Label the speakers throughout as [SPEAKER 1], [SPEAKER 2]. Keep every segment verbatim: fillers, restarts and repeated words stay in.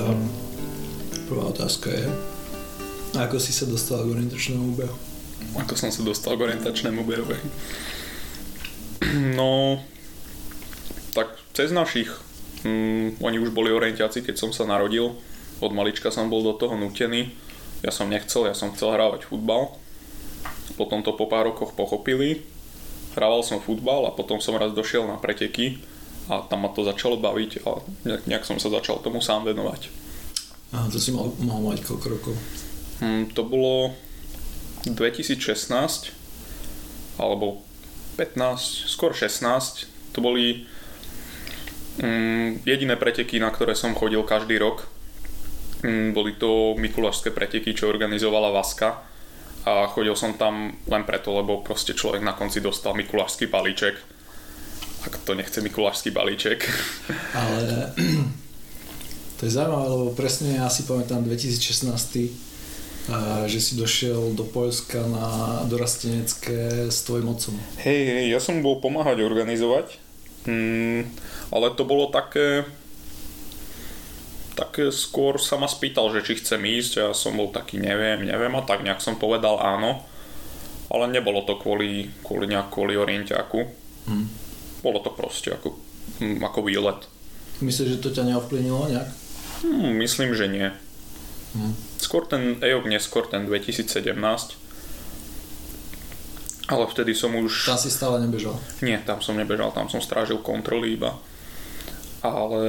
[SPEAKER 1] Um, prvá otázka je, ako si sa dostal k orientačnému behu?
[SPEAKER 2] Ako som sa dostal k orientačnému behu? No, tak cez našich. Mm, oni už boli orientiaci, keď som sa narodil. Od malička som bol do toho nútený. Ja som nechcel, ja som chcel hrávať futbal. Potom to po pár rokoch pochopili. Hrával som futbal a potom som raz došiel na preteky a tam ma to začalo baviť a nejak, nejak som sa začal tomu sám venovať.
[SPEAKER 1] A to si mal, mohol mať koľko rokov?
[SPEAKER 2] Hmm, to bolo dvetisícšestnásť alebo pätnásť, skôr šestnásť. To boli hmm, jediné preteky, na ktoré som chodil každý rok. Hmm, boli to mikulášske preteky, čo organizovala Vaska a chodil som tam len preto, lebo proste človek na konci dostal mikulášsky balíček. Ak to nechce mikulášsky balíček.
[SPEAKER 1] Ale to je zaujímavé, lebo presne ja si pamätám dvetisícšestnásť, že si došiel do Poľska na dorastenecké s tvojim otcom.
[SPEAKER 2] Hej, hej, ja som bol pomáhať organizovať, mm, ale to bolo také, také skôr sa ma spýtal, že či chcem ísť a ja som bol taký neviem, neviem a tak nejak som povedal áno, ale nebolo to kvôli, kvôli nejak kvôli orientiaku. Hmm. Bolo to proste ako, ako výlet.
[SPEAKER 1] Myslíš, že to ťa neovplyvnilo nejak?
[SPEAKER 2] Hmm, myslím, že nie.
[SPEAKER 1] Hmm.
[SPEAKER 2] Skôr ten é ó ká, neskôr ten dvetisícsedemnásť. Ale vtedy som už...
[SPEAKER 1] Tam si stále nebežal?
[SPEAKER 2] Nie, tam som nebežal, tam som strážil kontroly iba. Ale...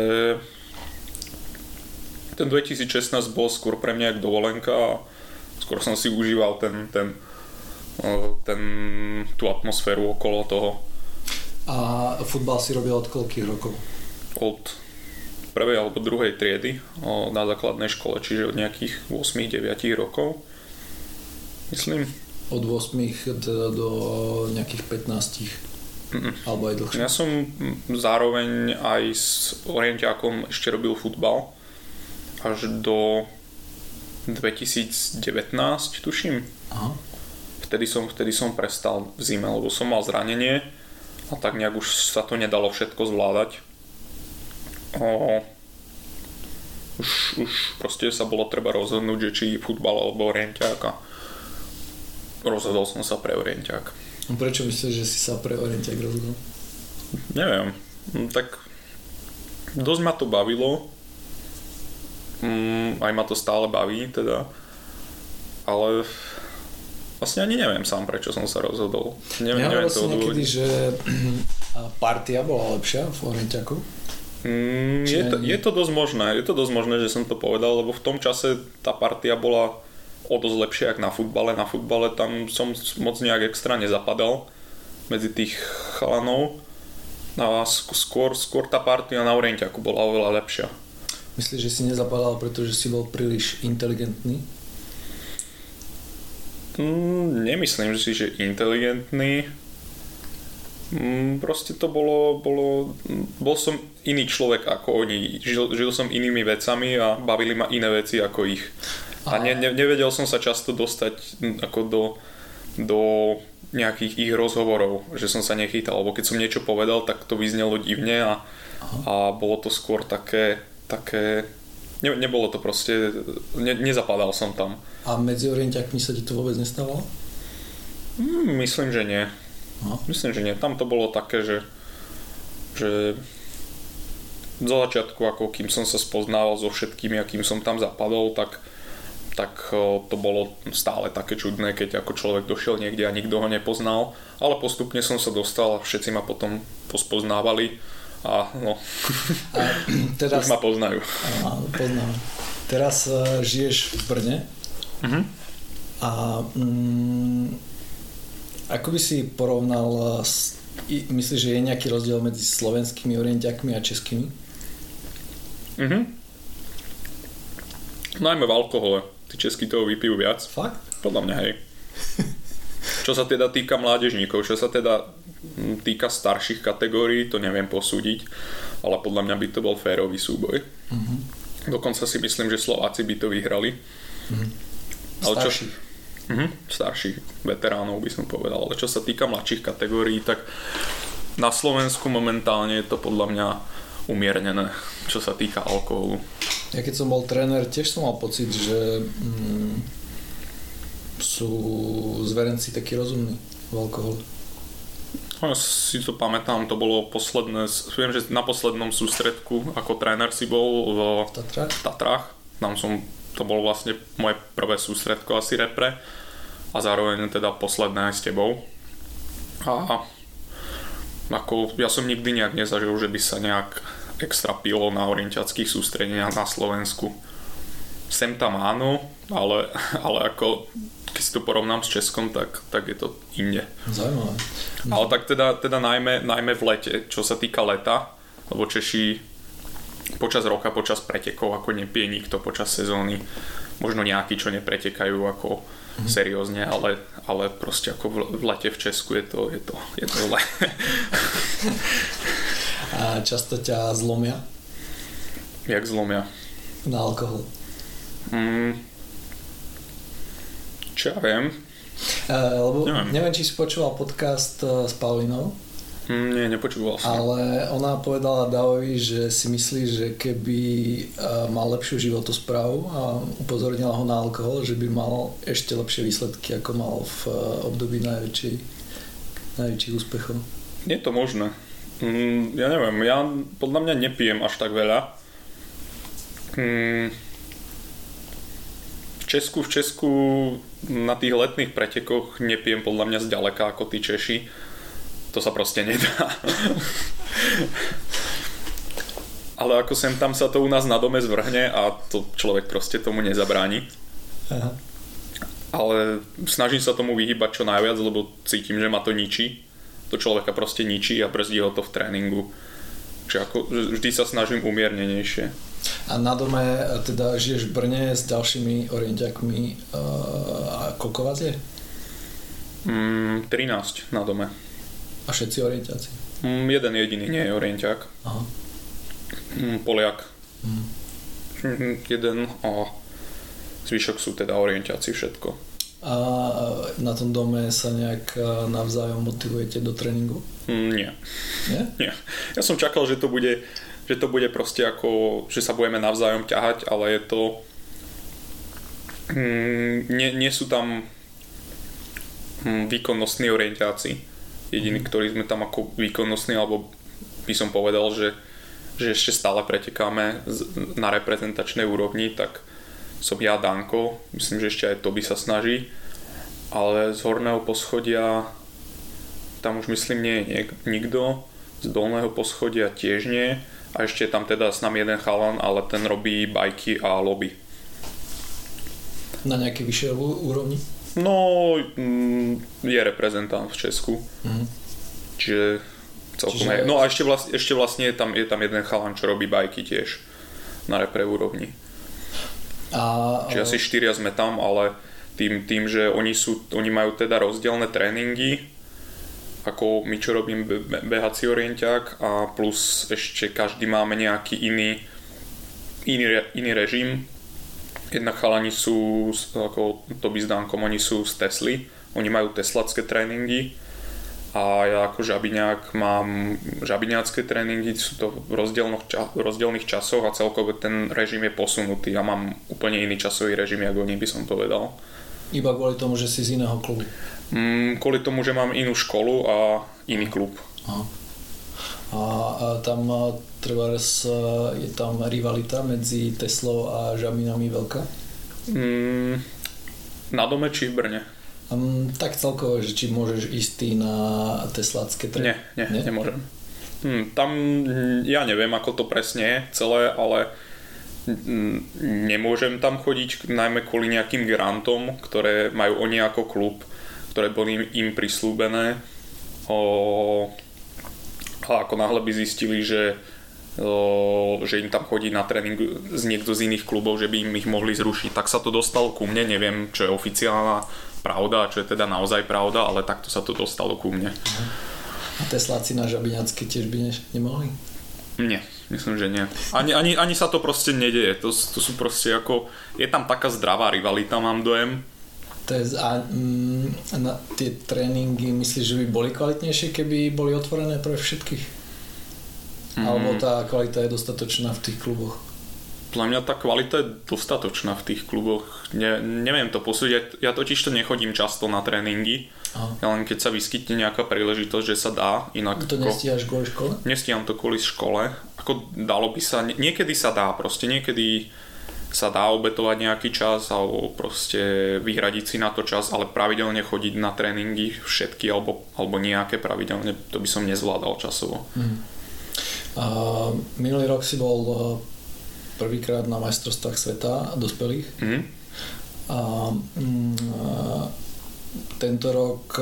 [SPEAKER 2] Ten dvetisícšestnásť bol skôr pre mňa jak dovolenka a skôr som si užíval ten, ten, ten, tú atmosféru okolo toho.
[SPEAKER 1] A futbal si robil od koľkých rokov?
[SPEAKER 2] Od prvej alebo druhej triedy na základnej škole, čiže od nejakých osem deväť rokov. Myslím.
[SPEAKER 1] Od osem do, do nejakých pätnásť. Mm-mm. Alebo aj dlhšie.
[SPEAKER 2] Ja som zároveň aj s orientiákom ešte robil futbal. Až do dvetisícdevätnásť, tuším.
[SPEAKER 1] Aha.
[SPEAKER 2] Vtedy som, vtedy som prestal v zime, lebo som mal zranenie a tak nejak už sa to nedalo všetko zvládať. O, už, už proste sa bolo treba rozhodnúť, že či futbal alebo orientiák a rozhodol som sa pre orientiák.
[SPEAKER 1] A prečo myslíš, že si sa pre orientiák rozhodol?
[SPEAKER 2] Neviem, tak dosť ma to bavilo. Mm, aj ma to stále baví teda, ale vlastne ani neviem sám, prečo som sa rozhodol. Neviem,
[SPEAKER 1] ja
[SPEAKER 2] neviem
[SPEAKER 1] vlastne niekedy, že partia bola lepšia v orientiaku?
[SPEAKER 2] Mm, je, to, je to dosť možné, je to dosť možné, že som to povedal, lebo v tom čase tá partia bola o dosť lepšia ako na futbale. Na futbale tam som moc nejak extra nezapadal medzi tých chalanov a skôr, skôr tá partia na orientiaku bola oveľa lepšia.
[SPEAKER 1] Myslíš, že si nezapadal, pretože si bol príliš inteligentný?
[SPEAKER 2] Mm, nemyslím si, že inteligentný. Mm, proste to bolo, bolo... Bol som iný človek ako oni. Žil, žil som inými vecami a bavili ma iné veci ako ich. A ne, ne, nevedel som sa často dostať ako do, do nejakých ich rozhovorov, že som sa nechytal. Lebo keď som niečo povedal, tak to vyznelo divne a, a bolo to skôr také... také ne, nebolo to proste, ne, nezapadal som tam.
[SPEAKER 1] A medzi orientiakmi sa ti to vôbec nestávalo?
[SPEAKER 2] Mm, myslím, že nie.
[SPEAKER 1] Aha.
[SPEAKER 2] Myslím, že nie. Tam to bolo také, že že za začiatku, ako kým som sa spoznával so všetkými a kým som tam zapadol, tak, tak to bolo stále také čudné, keď ako človek došiel niekde a nikto ho nepoznal, ale postupne som sa dostal a všetci ma potom pospoznávali. A no, a teraz, už ma poznajú.
[SPEAKER 1] A, poznám. Teraz uh, žiješ v Brne. Uh-huh. A um, ako by si porovnal, s, i, myslíš, že je nejaký rozdiel medzi slovenskými orientiakmi a českými?
[SPEAKER 2] Uh-huh. Najmä v alkohole. Tí českí toho vypijú viac.
[SPEAKER 1] Fakt?
[SPEAKER 2] Podľa mňa, hej. Čo sa teda týka mládežníkov, čo sa teda týka starších kategórií, to neviem posúdiť, ale podľa mňa by to bol férový súboj. Uh-huh. Dokonca si myslím, že Slováci by to vyhrali.
[SPEAKER 1] Uh-huh.
[SPEAKER 2] Starších. Čo... Uh-huh. Starších veteránov by som povedal, ale čo sa týka mladších kategórií, tak na Slovensku momentálne je to podľa mňa umiernené, čo sa týka alkoholu.
[SPEAKER 1] Ja keď som bol tréner, tiež som mal pocit, že mm, sú zverenci takí rozumní v alkohole.
[SPEAKER 2] Ja si to pamätám, to bolo posledné, viem, že na poslednom sústredku ako tréner si bol v
[SPEAKER 1] Tatrách.
[SPEAKER 2] Tatrách. Tam som, to bolo vlastne moje prvé sústredko asi repre a zároveň teda posledné aj s tebou. A ako ja som nikdy nejak nezažil, že by sa nejak extra pilo na orientiackých sústredeniach na Slovensku. Sem tam áno, ale, ale ako keď si to porovnám s Českom, tak, tak je to inde.
[SPEAKER 1] Zaujímavé.
[SPEAKER 2] Ale tak teda, teda najmä, najmä v lete, čo sa týka leta, lebo Češi počas roka, počas pretekov ako nepije nikto počas sezóny. Možno nejakí, čo nepretekajú ako mm. seriózne, ale, ale proste ako v, v lete v Česku je to, je to, je to zle.
[SPEAKER 1] A často ťa zlomia?
[SPEAKER 2] Jak zlomia?
[SPEAKER 1] Na alkohol.
[SPEAKER 2] Mm, čo ja viem?
[SPEAKER 1] Uh, lebo
[SPEAKER 2] neviem.
[SPEAKER 1] neviem, či si počúval podcast uh, s Paulinou.
[SPEAKER 2] Mm, nie, nepočúval som.
[SPEAKER 1] Ale ona povedala Davovi, že si myslí, že keby uh, mal lepšiu životosprávu a upozornila ho na alkohol, že by mal ešte lepšie výsledky, ako mal v uh, období najväčších, najväčších úspechov.
[SPEAKER 2] Je to možné. Mm, ja neviem, ja podľa mňa nepijem až tak veľa. Mm, v Česku, v Česku na tých letných pretekoch nepijem podľa mňa zďaleka ako tí Češi. To sa proste nedá. Ale ako sem tam sa to u nás na dome zvrhne a to človek proste tomu nezabráni. Aha. Ale snažím sa tomu vyhýbať čo najviac, lebo cítim, že ma to ničí. To človeka proste ničí a brzdí ho to v tréningu. Čiže ako vždy sa snažím umiernenejšie.
[SPEAKER 1] A na dome teda žiješ v Brne s ďalšími orientiakmi a koľko vás je?
[SPEAKER 2] Mm, trinásť na dome.
[SPEAKER 1] A všetci orientiaci?
[SPEAKER 2] Mm, jeden jediný nie je orientiak.
[SPEAKER 1] Aha.
[SPEAKER 2] Mm, Poliak.
[SPEAKER 1] Mm.
[SPEAKER 2] Mm, jeden a zvyšok sú teda orientiaci všetko.
[SPEAKER 1] A na tom dome sa nejak navzájom motivujete do tréningu?
[SPEAKER 2] Mm, nie.
[SPEAKER 1] Nie?
[SPEAKER 2] Nie. Ja som čakal, že to bude, že to bude proste ako, že sa budeme navzájom ťahať, ale je to mm, nie, nie sú tam mm, výkonnostní orientiáci. Jediní, mm. ktorí sme tam ako výkonnostní, alebo by som povedal, že, že ešte stále pretekáme na reprezentačnej úrovni, tak som ja, Danko, myslím, že ešte aj Toby sa snaží, ale z horného poschodia tam už myslím nie je niek- nikto, z dolného poschodia tiež nie a ešte je tam teda s nami jeden chalan, ale ten robí bajky a lobby.
[SPEAKER 1] Na nejakej vyššej úrovni?
[SPEAKER 2] No, je reprezentant v Česku, mm. čiže celkom Čiže... je. No a ešte, vlast, ešte vlastne je tam, je tam jeden chalan, čo robí bajky tiež na repre úrovni.
[SPEAKER 1] A,
[SPEAKER 2] Čiže asi štyria sme tam, ale tým, tým že oni, sú, oni majú teda rozdielne tréningy, ako my čo robím be- behací orientiak a plus ešte každý máme nejaký iný, iný, iný režim. Jednak chalani sú, ako Toby s Dankom, oni sú z Tesly, oni majú teslacké tréningy a ja ako žabiňák mám žabiňácké tréningy, sú to v rozdielných, rozdielných časoch a celkovo ten režim je posunutý. Ja mám úplne iný časový režim, ako oni by som povedal.
[SPEAKER 1] Iba kvôli tomu, že si z iného klubu?
[SPEAKER 2] Mm, kvôli tomu, že mám inú školu a iný klub.
[SPEAKER 1] Aha. A, a tam treba je tam rivalita medzi Teslou a Žabinami veľká?
[SPEAKER 2] Mm, na dome či v Brne?
[SPEAKER 1] Um, tak celkovo, že či môžeš ísť ty na teslácké tréningy?
[SPEAKER 2] Nie, nie, nie, nemôžem. Hm, tam ja neviem, ako to presne je celé, ale nemôžem tam chodiť najmä kvôli nejakým grantom, ktoré majú oni ako klub, ktoré boli im prislúbené. O, a ako náhle by zistili, že, o, že im tam chodí na tréning z niekto z iných klubov, že by im ich mohli zrušiť, tak sa to dostalo ku mne, neviem, čo je oficiálna pravda, čo je teda naozaj pravda, ale takto sa to dostalo ku mne.
[SPEAKER 1] A Tesláci na Žabiňacké tiež by ne- nemohli?
[SPEAKER 2] Nie, myslím, že nie. Ani, ani, ani sa to proste nedeje. To, to sú proste ako... Je tam taká zdravá rivalita, mám dojem.
[SPEAKER 1] To je, a mm, na tie tréningy myslíš, že by boli kvalitnejšie, keby boli otvorené pre všetkých? Mm. Alebo tá kvalita je dostatočná v tých kluboch?
[SPEAKER 2] Podľa mňa tá kvalita je dostatočná v tých kluboch. Ne, neviem to posúdiť. Ja totiž to nechodím často na tréningy. Aha. Ja len keď sa vyskytne nejaká príležitosť, že sa dá. Inak
[SPEAKER 1] to nestíhaš kvôli škole?
[SPEAKER 2] Nestíham to kvôli škole. Ako dalo by sa, niekedy sa dá proste. Niekedy sa dá obetovať nejaký čas alebo proste vyhradiť si na to čas, ale pravidelne chodiť na tréningy všetky alebo, alebo nejaké pravidelne, to by som nezvládal časovo. Hmm.
[SPEAKER 1] A minulý rok si bol prvýkrát na majstrovstvách sveta dospelých. Mm. A, mm, a tento rok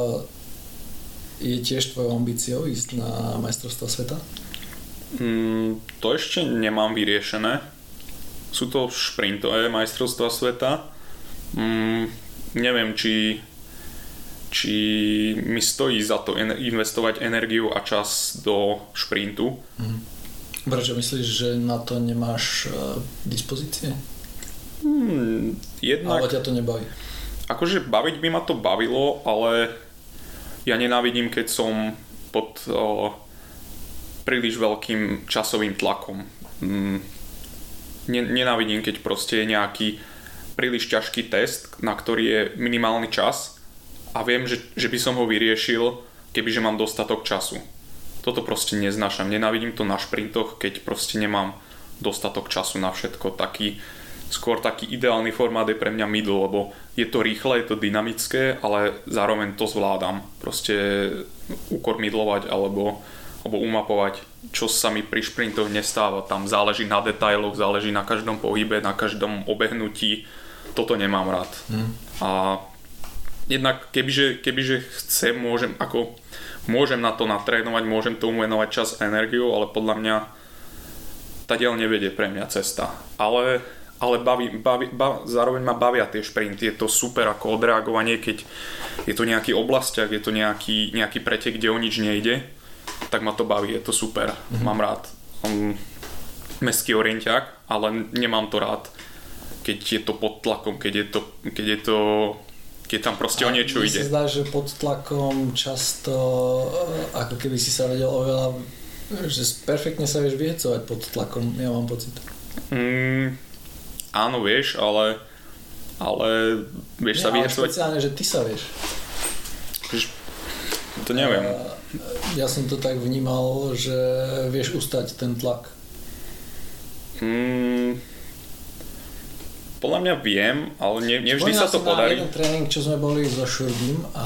[SPEAKER 1] je tiež tvojou ambíciou ísť na majstrovstvá sveta?
[SPEAKER 2] Mm, to ešte nemám vyriešené. Sú to šprintové majstrovstvá sveta. Mm, neviem, či, či mi stojí za to investovať energiu a čas do šprintu. Mm.
[SPEAKER 1] Prečo myslíš, že na to nemáš uh, dispozície?
[SPEAKER 2] Hmm, jednak...
[SPEAKER 1] Ale ťa to nebaví?
[SPEAKER 2] Akože baviť by ma to bavilo, ale ja nenávidím, keď som pod uh, príliš veľkým časovým tlakom. Hmm, nenávidím, keď proste je nejaký príliš ťažký test, na ktorý je minimálny čas a viem, že, že by som ho vyriešil, kebyže mám dostatok času. Toto proste neznášam. Nenávidím to na šprintoch, keď proste nemám dostatok času na všetko. Taký, skôr taký ideálny formát je pre mňa middle, lebo je to rýchle, je to dynamické, ale zároveň to zvládam. Proste ukormidlovať alebo, alebo umapovať, čo sa mi pri šprintoch nestáva. Tam záleží na detailoch, záleží na každom pohybe, na každom obehnutí. Toto nemám rád. Hmm. A jednak kebyže, kebyže chcem, môžem ako môžem na to natrénovať, môžem tomu venovať čas a energiu, ale podľa mňa tadiaľ nevedie pre mňa cesta. Ale, ale baví, baví, baví, zároveň ma bavia tie šprinty, je to super ako odreagovanie, keď je to nejaký oblasťak, je to nejaký, nejaký pretek, kde o nič nejde, tak ma to baví, je to super, mm-hmm. mám rád. Um, mestský orienťák, ale nemám to rád, keď je to pod tlakom, keď je to, keď je to keď tam proste a o niečo ide.
[SPEAKER 1] A mne sa zdá, že pod tlakom často, ako keby si sa vedel oveľa, že perfektne sa vieš vyhecovať pod tlakom, ja mám pocit.
[SPEAKER 2] Mm, áno, vieš, ale ale vieš Nie, sa vyhecovať.
[SPEAKER 1] Ale špeciálne, že ty sa vieš.
[SPEAKER 2] To neviem. A
[SPEAKER 1] ja som to tak vnímal, že vieš ustať ten tlak.
[SPEAKER 2] Mm, podľa mňa viem, ale ne, nevždy sa to podarí.
[SPEAKER 1] Spomínal si na jeden tréning, čo sme boli so Šurbím a, a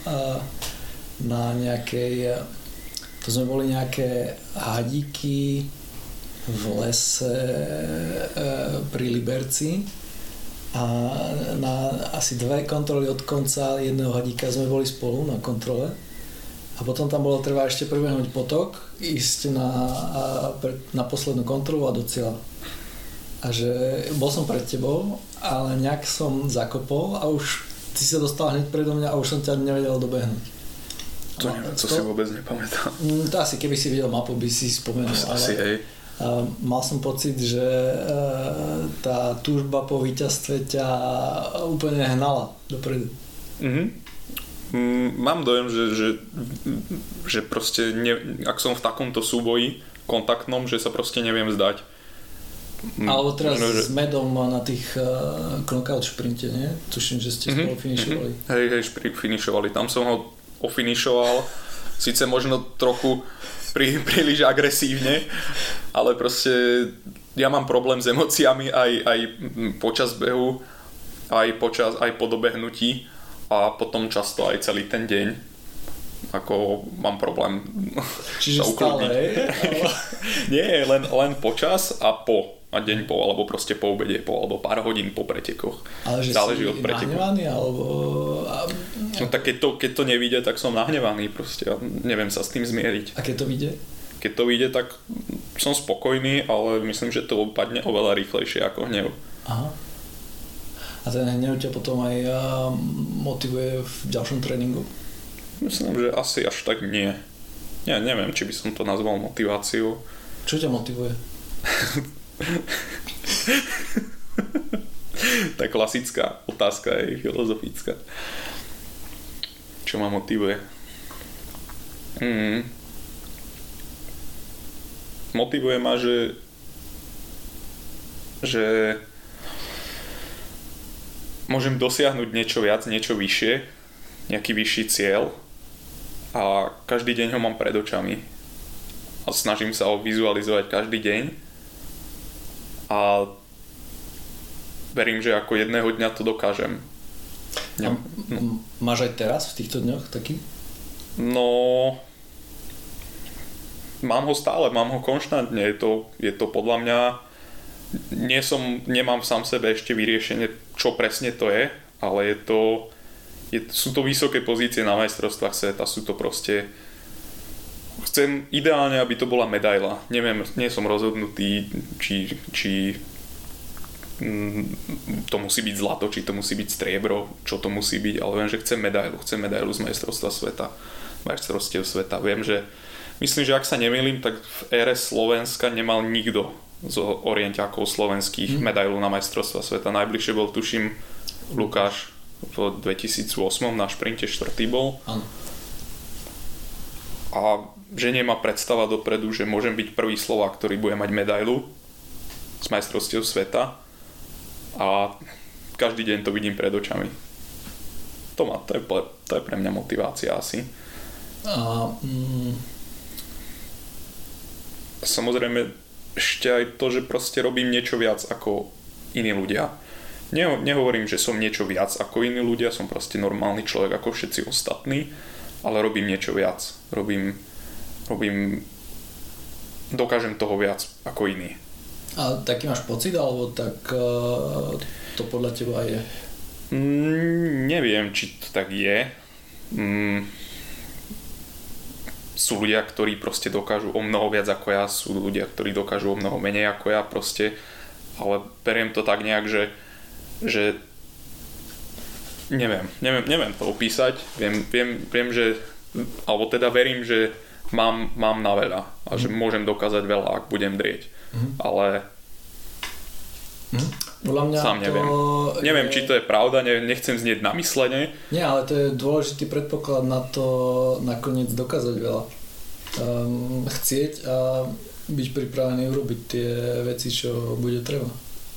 [SPEAKER 1] na nejakej, to sme boli nejaké hadíky v lese e, pri Liberci a na asi dve kontroly od konca jedného hadíka sme boli spolu na kontrole a potom tam bolo treba ešte prebehnúť potok, ísť na, na poslednú kontrolu a do cieľa. A že bol som pred tebou, ale nejak som zakopol a už si sa dostal hneď predo mňa a už som ťa nevedel dobehnúť.
[SPEAKER 2] To neviem, to, to si vôbec nepamätám.
[SPEAKER 1] To asi, keby si videl mapu, by si spomenul.
[SPEAKER 2] Asi, hej.
[SPEAKER 1] Mal som pocit, že tá túžba po víťazstve ťa úplne hnala dopredu.
[SPEAKER 2] Mhm. Mám dojem, že, že, že proste ne, ak som v takomto súboji kontaktnom, že sa proste neviem zdať.
[SPEAKER 1] Alebo teraz no, že... s Medom na tých uh, knockout šprinte, nie? Tuším, že ste mm-hmm. spolu finišovali.
[SPEAKER 2] Hej, hej, špri- finišovali. Tam som ho ofinišoval. Síce možno trochu prí, príliš agresívne, ale proste ja mám problém s emóciami aj, aj počas behu, aj, počas, aj po dobehnutí a potom často aj celý ten deň. Ako mám problém
[SPEAKER 1] Čiže sa ukludniť. Stále, ale...
[SPEAKER 2] Nie, len, len počas a po. A deň po, alebo proste po obede po, alebo pár hodín po pretekoch.
[SPEAKER 1] Ale že
[SPEAKER 2] záleží
[SPEAKER 1] si
[SPEAKER 2] od preteku.
[SPEAKER 1] Nahnevaný, alebo...
[SPEAKER 2] No tak keď to, keď to nevíde, tak som nahnevaný proste. Ja neviem sa s tým zmieriť.
[SPEAKER 1] A keď to vyjde?
[SPEAKER 2] Keď to vyjde, tak som spokojný, ale myslím, že to opadne oveľa rýchlejšie ako hnev.
[SPEAKER 1] Aha. A ten hnev ťa potom aj motivuje v ďalšom tréningu?
[SPEAKER 2] Myslím, že asi až tak nie. Ja neviem, či by som to nazval motiváciou.
[SPEAKER 1] Čo ťa motivuje?
[SPEAKER 2] Tá klasická otázka je filozofická. Čo ma motivuje? Mm. Motivuje ma, že že môžem dosiahnuť niečo viac, niečo vyššie, nejaký vyšší cieľ a každý deň ho mám pred očami a snažím sa ho vizualizovať každý deň a verím, že ako jedného dňa to dokážem.
[SPEAKER 1] A m- máš aj teraz v týchto dňoch taký?
[SPEAKER 2] No, mám ho stále, mám ho konštantne, je to, je to podľa mňa, nie som, nemám sám sebe ešte vyriešenie, čo presne to je, ale je to, je, sú to vysoké pozície na majstrovstvách sveta, sú to proste, chcem ideálne, aby to bola medaila, neviem, nie som rozhodnutý, či, či to musí byť zlato, či to musí byť striebro, čo to musí byť, ale viem, že chcem medailu, chcem medailu z majstrovstva sveta, majstrovstiev sveta, viem, že myslím, že ak sa nemýlim, tak v ére Slovenska nemal nikto z orientiakov slovenských hmm. medailu na majstrovstva sveta. Najbližšie bol, tuším, Lukáš v dvetisícosem na šprinte štvrtý bol.
[SPEAKER 1] Áno.
[SPEAKER 2] A že nemá predstava dopredu, že môžem byť prvý Slovák, ktorý bude mať medailu z majstrovstiev sveta a každý deň to vidím pred očami. To, má, to, je, to je pre mňa motivácia asi.
[SPEAKER 1] A... Mm...
[SPEAKER 2] Samozrejme ešte aj to, že proste robím niečo viac ako iní ľudia. Ne, nehovorím, že som niečo viac ako iní ľudia, som proste normálny človek ako všetci ostatní, ale robím niečo viac. Robím, robím dokážem toho viac ako iní.
[SPEAKER 1] A taký máš pocit, alebo tak uh, to podľa teba je?
[SPEAKER 2] Mm, neviem, či to tak je. Mm, sú ľudia, ktorí proste dokážu o mnoho viac ako ja, sú ľudia, ktorí dokážu o mnoho menej ako ja proste, ale beriem to tak nejak, že, že neviem, neviem, neviem to opísať, viem, viem, viem, že, alebo teda verím, že mám, mám na veľa a že mm. môžem dokázať veľa, ak budem drieť, mm. ale
[SPEAKER 1] mm. Podľa mňa
[SPEAKER 2] sám neviem.
[SPEAKER 1] To
[SPEAKER 2] neviem,
[SPEAKER 1] je...
[SPEAKER 2] či to je pravda, ne, nechcem znieť namyslene.
[SPEAKER 1] Nie, ale to je dôležitý predpoklad na to nakoniec dokázať veľa. Um, chcieť a byť pripravený urobiť tie veci, čo bude treba.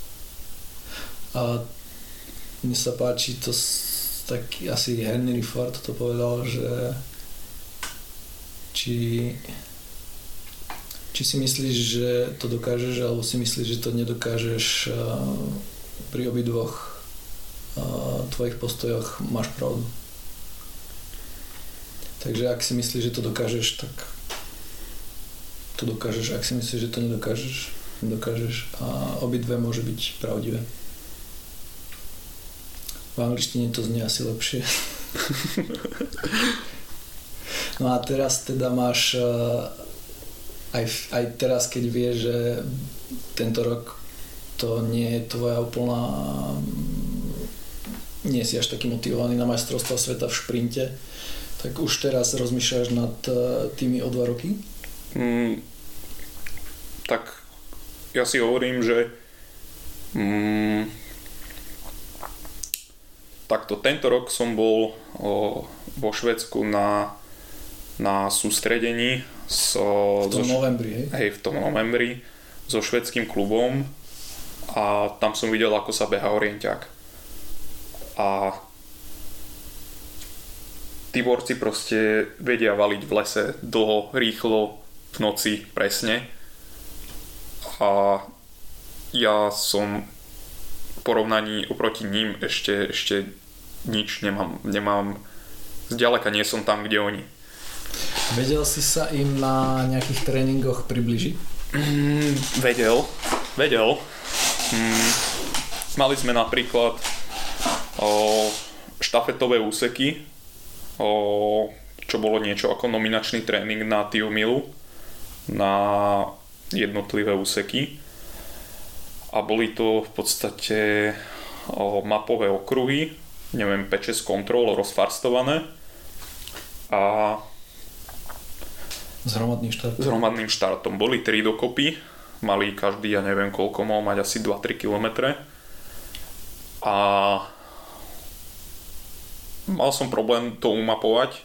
[SPEAKER 1] A mne sa páči to taký asi Henry Ford to povedal, že či či si myslíš, že to dokážeš, alebo si myslíš, že to nedokážeš, pri obidvoch tvojich postojoch máš pravdu. Takže ak si myslíš, že to dokážeš, tak to dokážeš. Ak si myslíš, že to nedokážeš, nedokážeš. A obidve môže byť pravdivé. V angličtine to znie asi lepšie. No a teraz teda máš Aj, aj teraz, keď vieš, že tento rok to nie je tvoja úplná... nie si až taký motivovaný na majstrovstvá sveta v šprinte, tak už teraz rozmýšľaš nad tými o dva roky?
[SPEAKER 2] Mm, tak ja si hovorím, že mm, takto tento rok som bol o, vo Švédsku na, na sústredení So,
[SPEAKER 1] v tom
[SPEAKER 2] so,
[SPEAKER 1] novembri, hej?
[SPEAKER 2] Hej, v tom novembri so švédskym klubom a tam som videl, ako sa behá orienťák. A tí borci proste vedia valiť v lese dlho, rýchlo, v noci, presne. A ja som v porovnaní oproti ním ešte, ešte nič nemám, nemám, zďaleka nie som tam, kde oni.
[SPEAKER 1] Vedel si sa im na nejakých tréningoch približiť?
[SPEAKER 2] Mm, vedel, vedel. Mm, mali sme napríklad o, štafetové úseky, o, čo bolo niečo ako nominačný tréning na Tiomilu, na jednotlivé úseky. A boli to v podstate o, mapové okruhy, neviem, päť šesť kontrol rozfarstované. A
[SPEAKER 1] S hromadným štartom.
[SPEAKER 2] S hromadným štartom. Boli tri dokopy, mali každý, ja neviem koľko, mal mať asi dva tri kilometre. A mal som problém to umapovať.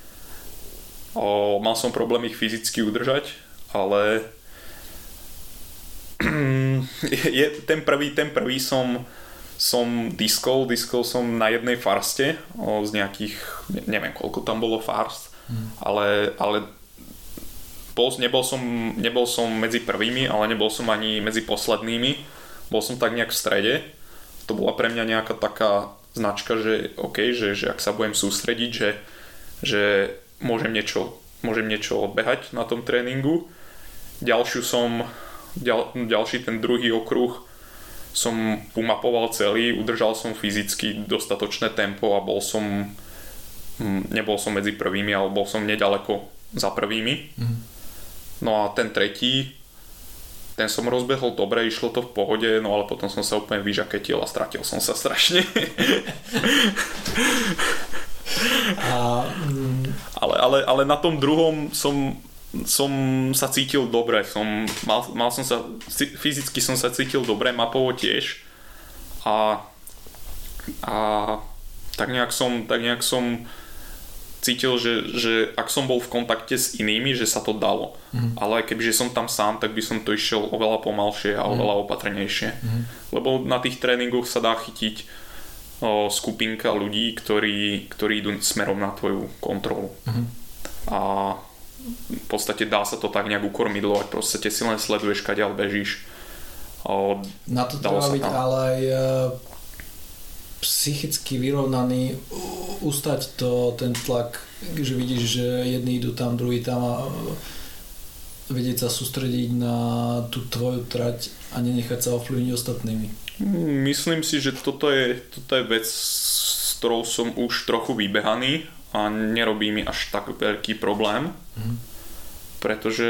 [SPEAKER 2] O, mal som problém ich fyzicky udržať, ale je, ten prvý, ten prvý som, som diskol, diskol som na jednej farste o, z nejakých, neviem koľko tam bolo farst, hmm. ale, ale bol, nebol, som, nebol som medzi prvými, ale nebol som ani medzi poslednými, bol som tak nejak v strede. To bola pre mňa nejaká taká značka, že OK, že, že ak sa budem sústrediť, že, že môžem niečo, môžem niečo behať na tom tréningu. Ďalšiu som, ďal, ďalší ten druhý okruh som umapoval celý, udržal som fyzicky dostatočné tempo a bol som, nebol som medzi prvými, ale bol som nedaleko za prvými. Mm. No a ten tretí, ten som rozbehol dobre, išlo to v pohode, no ale potom som sa úplne vyžaketil a stratil som sa strašne. A, mm... ale, ale, ale na tom druhom som som sa cítil dobre, som, mal, mal som sa, fyzicky som sa cítil dobre, mapovo tiež a, a tak nejak som, tak nejak som cítil, že, že ak som bol v kontakte s inými, že sa to dalo. Mm. Ale kebyže som tam sám, tak by som to išiel oveľa pomalšie a oveľa opatrnejšie. Mm. Lebo na tých tréningoch sa dá chytiť o, skupinka ľudí, ktorí, ktorí idú smerom na tvoju kontrolu. Mm. A v podstate dá sa to tak nejak ukormidlovať, proste si len sleduješ, kadiaľ bežíš. O,
[SPEAKER 1] na to treba byť ale aj e, psychicky vyrovnaný, ustať to, ten tlak, že vidíš, že jedni idú tam, druhý tam a vedieť sa sústrediť na tú tvoju trať a nenechať sa ovplyvniť ostatnými.
[SPEAKER 2] Myslím si, že toto je, toto je vec, s ktorou som už trochu vybehaný a nerobí mi až tak veľký problém, mm. pretože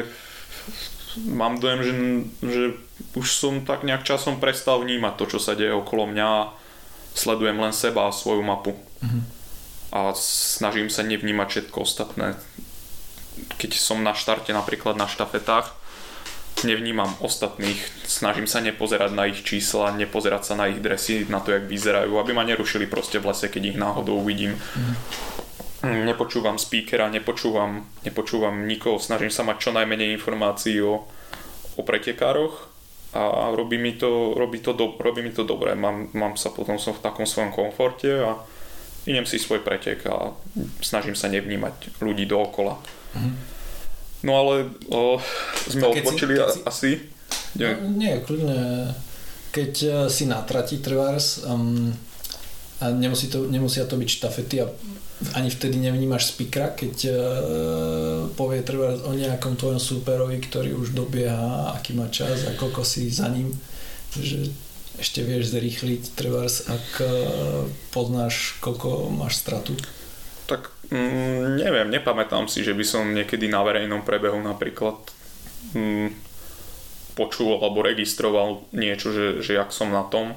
[SPEAKER 2] mám dojem, že, že už som tak nejak časom prestal vnímať to, čo sa deje okolo mňa, sledujem len seba a svoju mapu mm. a snažím sa nevnímať všetko ostatné. Keď som na štarte napríklad na štafetách, nevnímam ostatných, snažím sa nepozerať na ich čísla, nepozerať sa na ich dresy, na to, jak vyzerajú, aby ma nerušili proste v lese, keď ich náhodou uvidím. Mm. Nepočúvam speakera, nepočúvam, nepočúvam nikoho, snažím sa mať čo najmenej informácií o, o pretekároch a robí mi to, robí to, do, robí mi to dobre. Mám, mám sa potom som v takom svojom komforte a idem si svoj pretek a snažím sa nevnímať ľudí dookola. Mm. No ale o, sme odpočili si, asi.
[SPEAKER 1] No, nie, kľudne. Keď si na trati trvárs um, a nemusí to, nemusia to byť štafety a ani vtedy nevnímaš speakera, keď uh, povie trvárs o nejakom tvojom súperovi, ktorý už dobieha, aký má čas a koľko si za ním, že ešte vieš zrýchliť trvárs, ak uh, poznáš, koľko máš stratu.
[SPEAKER 2] Tak mm, neviem, nepamätám si, že by som niekedy na verejnom prebehu napríklad mm, počul alebo registroval niečo, že, že jak som na tom.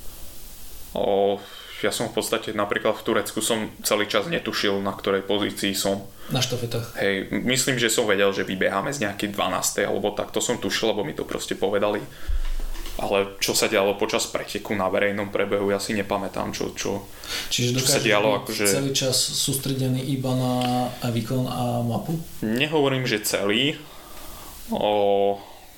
[SPEAKER 2] O, ja som v podstate napríklad v Turecku som celý čas netušil, na ktorej pozícii som.
[SPEAKER 1] Na štafetách.
[SPEAKER 2] Hej, myslím, že som vedel, že vybeháme z nejakej dvanástej alebo tak, to som tušil, lebo mi to proste povedali. Ale čo sa dialo počas preteku na verejnom prebehu, ja si nepamätám, čo, čo,
[SPEAKER 1] Čiže
[SPEAKER 2] čo sa dialo.
[SPEAKER 1] Akože... celý čas sústredený iba na výkon a mapu?
[SPEAKER 2] Nehovorím, že celý. O...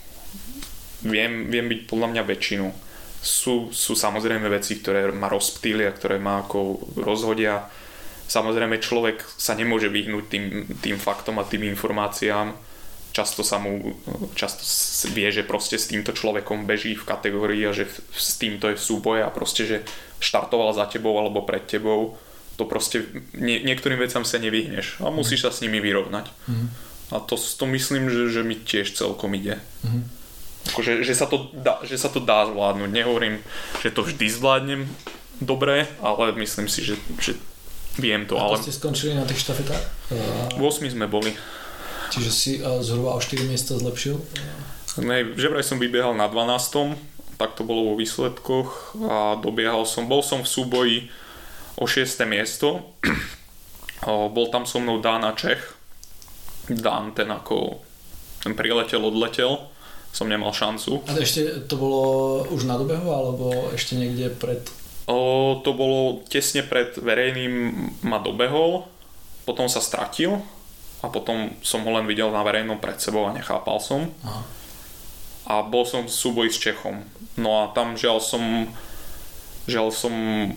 [SPEAKER 2] Viem, viem byť podľa mňa väčšinu. Sú, sú samozrejme veci, ktoré ma rozptýlia, ktoré ma ako rozhodia. Samozrejme človek sa nemôže vyhnúť tým, tým faktom a tým informáciám. Často sa mu, často vie, že proste s týmto človekom beží v kategórii a že s týmto je v súboje a proste, že štartoval za tebou alebo pred tebou, to proste nie, niektorým vecam sa nevyhneš a musíš sa s nimi vyrovnať. Mm. A to, to myslím, že, že mi tiež celkom ide. Mm. Akože, že, sa to dá, že sa to dá zvládnuť. Nehovorím, že to vždy zvládnem dobre, ale myslím si, že, že viem to.
[SPEAKER 1] A to
[SPEAKER 2] ale...
[SPEAKER 1] ste skončili na tých štafetách?
[SPEAKER 2] V osmi sme boli.
[SPEAKER 1] Čiže si uh, zhruba o štyri miesta zlepšil?
[SPEAKER 2] Nej, že vraj som vybiehal na dvanástom, tak to bolo vo výsledkoch a dobiehal som, bol som v súboji o šieste miesto. O, bol tam so mnou Dán a Čech. Dán ten ako, ten priletel, odletel, som nemal šancu.
[SPEAKER 1] A ešte to bolo už na dobehu, alebo ešte niekde pred?
[SPEAKER 2] O, to bolo tesne pred verejným, ma dobehol, potom sa stratil. A potom som ho len videl na verejnom pred sebou a nechápal som. Aha. a bol som v súboji s Čechom. No a tam žiaľ som žiaľ som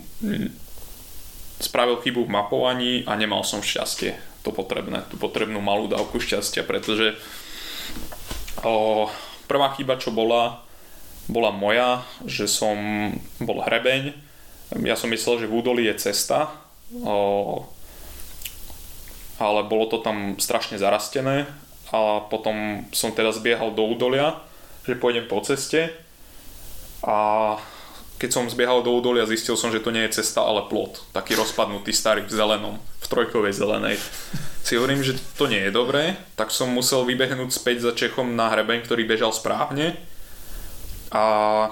[SPEAKER 2] spravil chybu v mapovaní a nemal som šťastie. To potrebné, tú potrebnú malú dávku šťastia, pretože o, prvá chyba, čo bola, bola moja, že som bol hrebeň. Ja som myslel, že v údolí je cesta, o, ale bolo to tam strašne zarastené a potom som teda zbiehal do údolia, že pôjdem po ceste a keď som zbiehal do údolia, zistil som, že to nie je cesta, ale plot, taký rozpadnutý starý v zelenom, v trojkovej zelenej. Si hovorím, že to nie je dobré, tak som musel vybehnúť späť za Čechom na hrebeň, ktorý bežal správne a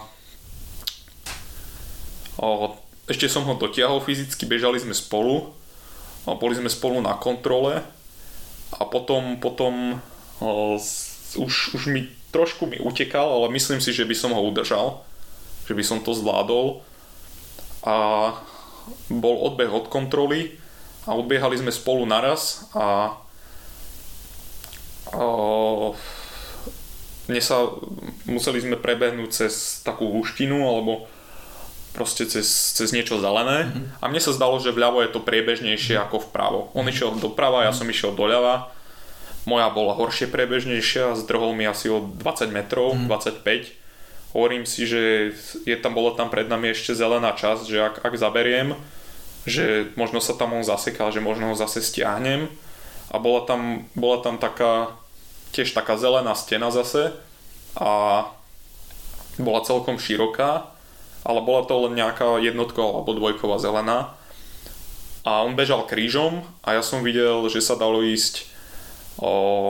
[SPEAKER 2] o, ešte som ho dotiahol fyzicky, bežali sme spolu, o, boli sme spolu na kontrole a potom, potom o, už, už mi trošku mi utekal, ale myslím si, že by som ho udržal, že by som to zvládol a bol odbeh od kontroly a odbiehali sme spolu naraz a, a mne sa museli sme prebehnúť cez takú húštinu alebo proste cez, cez niečo zelené mm-hmm. a mne sa zdalo, že vľavo je to priebežnejšie mm-hmm. ako vpravo. On išiel doprava, ja som išiel doľava. Moja bola horšie priebežnejšia, zdrhol mi asi o dvadsať metrov, mm. dvadsaťpäť. Hovorím si, že je tam, bolo tam pred nami ešte zelená časť, že ak, ak zaberiem, že možno sa tam on zasekal, že možno ho zase stiahnem. A bola tam, bola tam taká, tiež taká zelená stena zase a bola celkom široká, ale bola to len nejaká jednotková alebo dvojková zelená. A on bežal krížom a ja som videl, že sa dalo ísť O,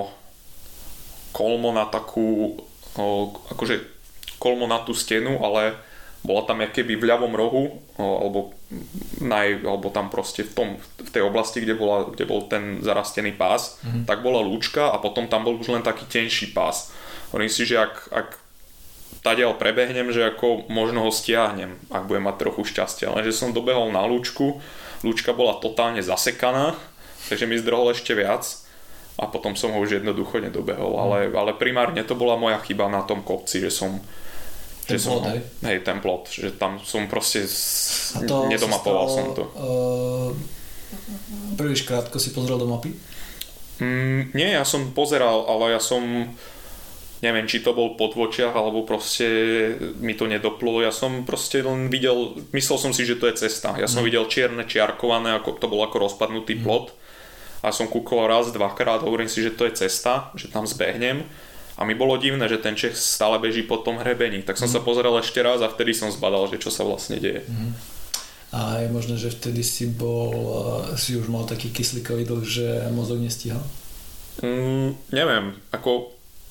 [SPEAKER 2] kolmo na takú o, akože kolmo na tú stenu, ale bola tam keby v ľavom rohu o, alebo, naj, alebo tam proste v, tom, v tej oblasti, kde, bola, kde bol ten zarastený pás, mm-hmm. tak bola lúčka a potom tam bol už len taký tenší pás. Hovorím si, že ak, ak tadiaľ prebehnem, že ako možno ho stiahnem, ak budem mať trochu šťastia, lenže som dobehol na lúčku, lúčka bola totálne zasekaná, takže mi zdrhol ešte viac a potom som ho už jednoducho nedobehol, mm. ale, ale primárne to bola moja chyba na tom kopci, že som
[SPEAKER 1] ten
[SPEAKER 2] že
[SPEAKER 1] plot,
[SPEAKER 2] som,
[SPEAKER 1] hej?
[SPEAKER 2] hej, ten plot, že tam som proste s... nedomapoval som to.
[SPEAKER 1] Uh, prvýž krátko si pozrel do mapy?
[SPEAKER 2] Mm, nie, ja som pozeral, ale ja som neviem, či to bol po dvočiach, alebo proste mi to nedoplo, ja som proste len videl, myslel som si, že to je cesta, ja som mm. videl čierne čiarkované, ako, to bol ako rozpadnutý mm. plot. A som kúkol raz, dvakrát, hovorím si, že to je cesta, že tam zbehnem. A mi bolo divné, že ten Čech stále beží po tom hrebení. Tak som mm. sa pozrel ešte raz a vtedy som zbadal, že čo sa vlastne deje. Mm.
[SPEAKER 1] A je možné, že vtedy si bol, si už mal taký kyslíkový dlh, že mozog nestíhal?
[SPEAKER 2] Mm, neviem, ako...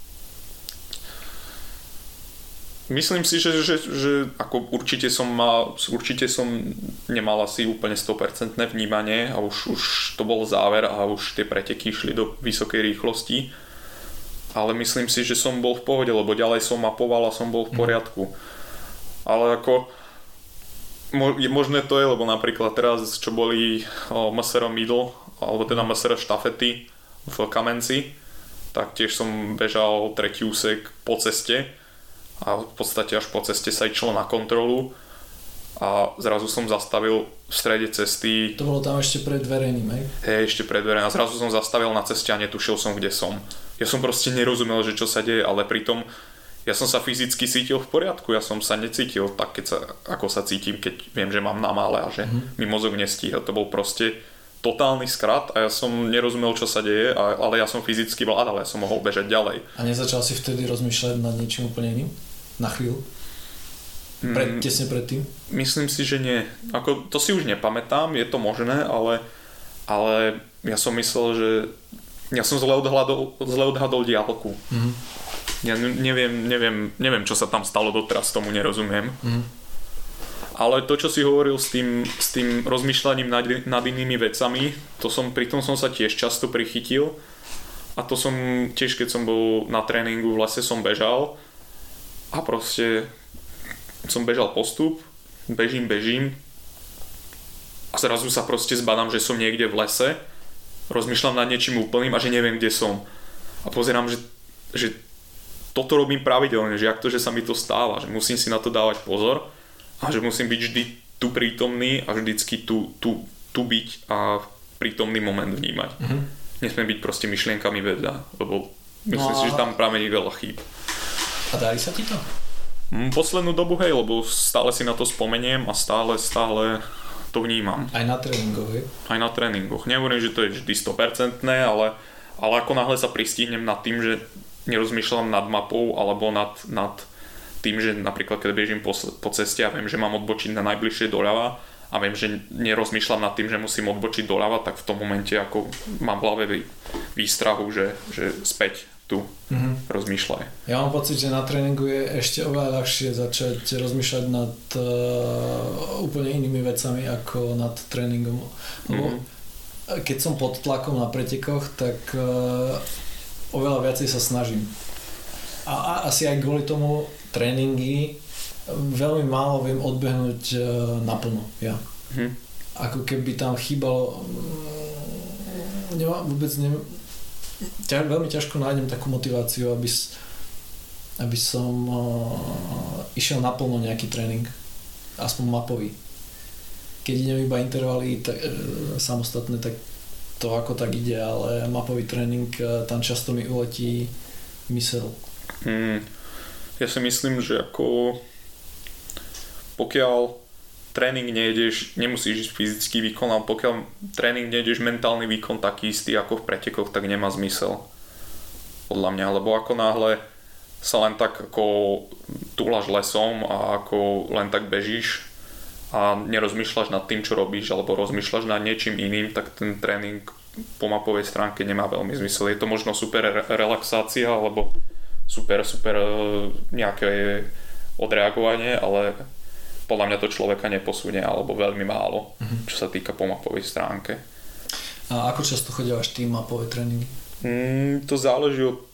[SPEAKER 2] Myslím si, že, že, že ako určite som mal, určite som nemal asi úplne sto percent vnímanie a už, už to bol záver a už tie preteky šli do vysokej rýchlosti. Ale myslím si, že som bol v pohode, lebo ďalej som mapoval a som bol v poriadku. Ale ako možné to je, lebo napríklad teraz, čo boli em es er Middle, alebo teda em es er štafety v Kamenci, tak tiež som bežal tretí úsek po ceste a v podstate až po ceste sa išlo na kontrolu a zrazu som zastavil v strede cesty.
[SPEAKER 1] To bolo tam ešte pred verením, hej?
[SPEAKER 2] Hej, ešte pred verením. A zrazu som zastavil na ceste a netušil som, kde som. Ja som proste nerozumel, že čo sa deje, ale pritom ja som sa fyzicky cítil v poriadku. Ja som sa necítil tak, keď sa, ako sa cítim, keď viem, že mám na mále a že mm-hmm. mi mozog nestíha. To bol proste totálny skrat a ja som nerozumel, čo sa deje, ale ja som fyzicky vládal, ja som mohol bežať ďalej.
[SPEAKER 1] A nezačal si vtedy rozmýšľať nad niečím úplne iným? Na chvíľu? Pred, tesne predtým?
[SPEAKER 2] Myslím si, že nie. Ako, to si už nepamätám, je to možné, ale, ale ja som myslel, že ja som zle odhadol, zle odhadol diaľku. Mm-hmm. Ja neviem, neviem, neviem, čo sa tam stalo doteraz, tomu nerozumiem. Mm-hmm. Ale to, čo si hovoril s tým, s tým rozmýšľaním nad, nad inými vecami, to som, pri tom som sa tiež často prichytil. A to som tiež, keď som bol na tréningu v lese, som bežal a proste som bežal postup, bežím, bežím a zrazu sa proste zbadám, že som niekde v lese, rozmýšľam nad niečím úplným a že neviem, kde som. A pozerám, že, že toto robím pravidelne, že jak to, že sa mi to stáva, že musím si na to dávať pozor a že musím byť vždy tu prítomný a vždycky tu, tu, tu byť a prítomný moment vnímať. Mm-hmm. Nesmiem byť proste myšlienkami vedľa, lebo myslím no a... si, že tam pramení veľa chýb.
[SPEAKER 1] A darí sa ti to?
[SPEAKER 2] Poslednú dobu, hej, lebo stále si na to spomeniem a stále, stále to vnímam.
[SPEAKER 1] Aj na tréningoch, hej?
[SPEAKER 2] Aj na tréningoch. Nehovorím, že to je vždy sto percent, ale, ale ako náhle sa pristihnem nad tým, že nerozmýšľam nad mapou alebo nad, nad tým, že napríklad keď bežím po, po ceste a viem, že mám odbočiť na najbližšie doľava a viem, že nerozmýšľam nad tým, že musím odbočiť doľava, tak v tom momente ako mám v hlave výstrahu, že, že späť tu mm-hmm. rozmýšľaj.
[SPEAKER 1] Ja mám pocit, že na tréningu je ešte oveľa ľahšie začať rozmýšľať nad uh, úplne inými vecami ako nad tréningom. Lebo mm-hmm. keď som pod tlakom na pretekoch, tak uh, oveľa viacej sa snažím. A, a asi aj kvôli tomu tréningy veľmi málo viem odbehnúť uh, naplno. Ja. Mm-hmm. Ako keby tam chýbalo um, nemá, vôbec neviem ťa, veľmi ťažko nájdem takú motiváciu, aby, aby som uh, išiel naplno nejaký tréning, aspoň mapový. Keď idem iba intervaly tak, uh, samostatné, tak to ako tak ide, ale mapový tréning, uh, tam často mi uletí mysel.
[SPEAKER 2] Hmm. Ja si myslím, že ako pokiaľ tréning nejdeš, nemusíš ísť fyzický výkon, ale pokiaľ tréning nejdeš mentálny výkon taký istý ako v pretekoch, tak nemá zmysel. Podľa mňa, lebo ako náhle sa len tak ako túlaš lesom a ako len tak bežíš a nerozmýšľaš nad tým, čo robíš, alebo rozmýšľaš nad niečím iným, tak ten tréning po mapovej stránke nemá veľmi zmysel. Je to možno super re- relaxácia, alebo super, super nejaké odreagovanie, ale podľa mňa to človeka neposunie, alebo veľmi málo, mm-hmm. čo sa týka po mapovej stránke.
[SPEAKER 1] A ako často chodívaš ty mapové tréningy?
[SPEAKER 2] Mm, to záleží od...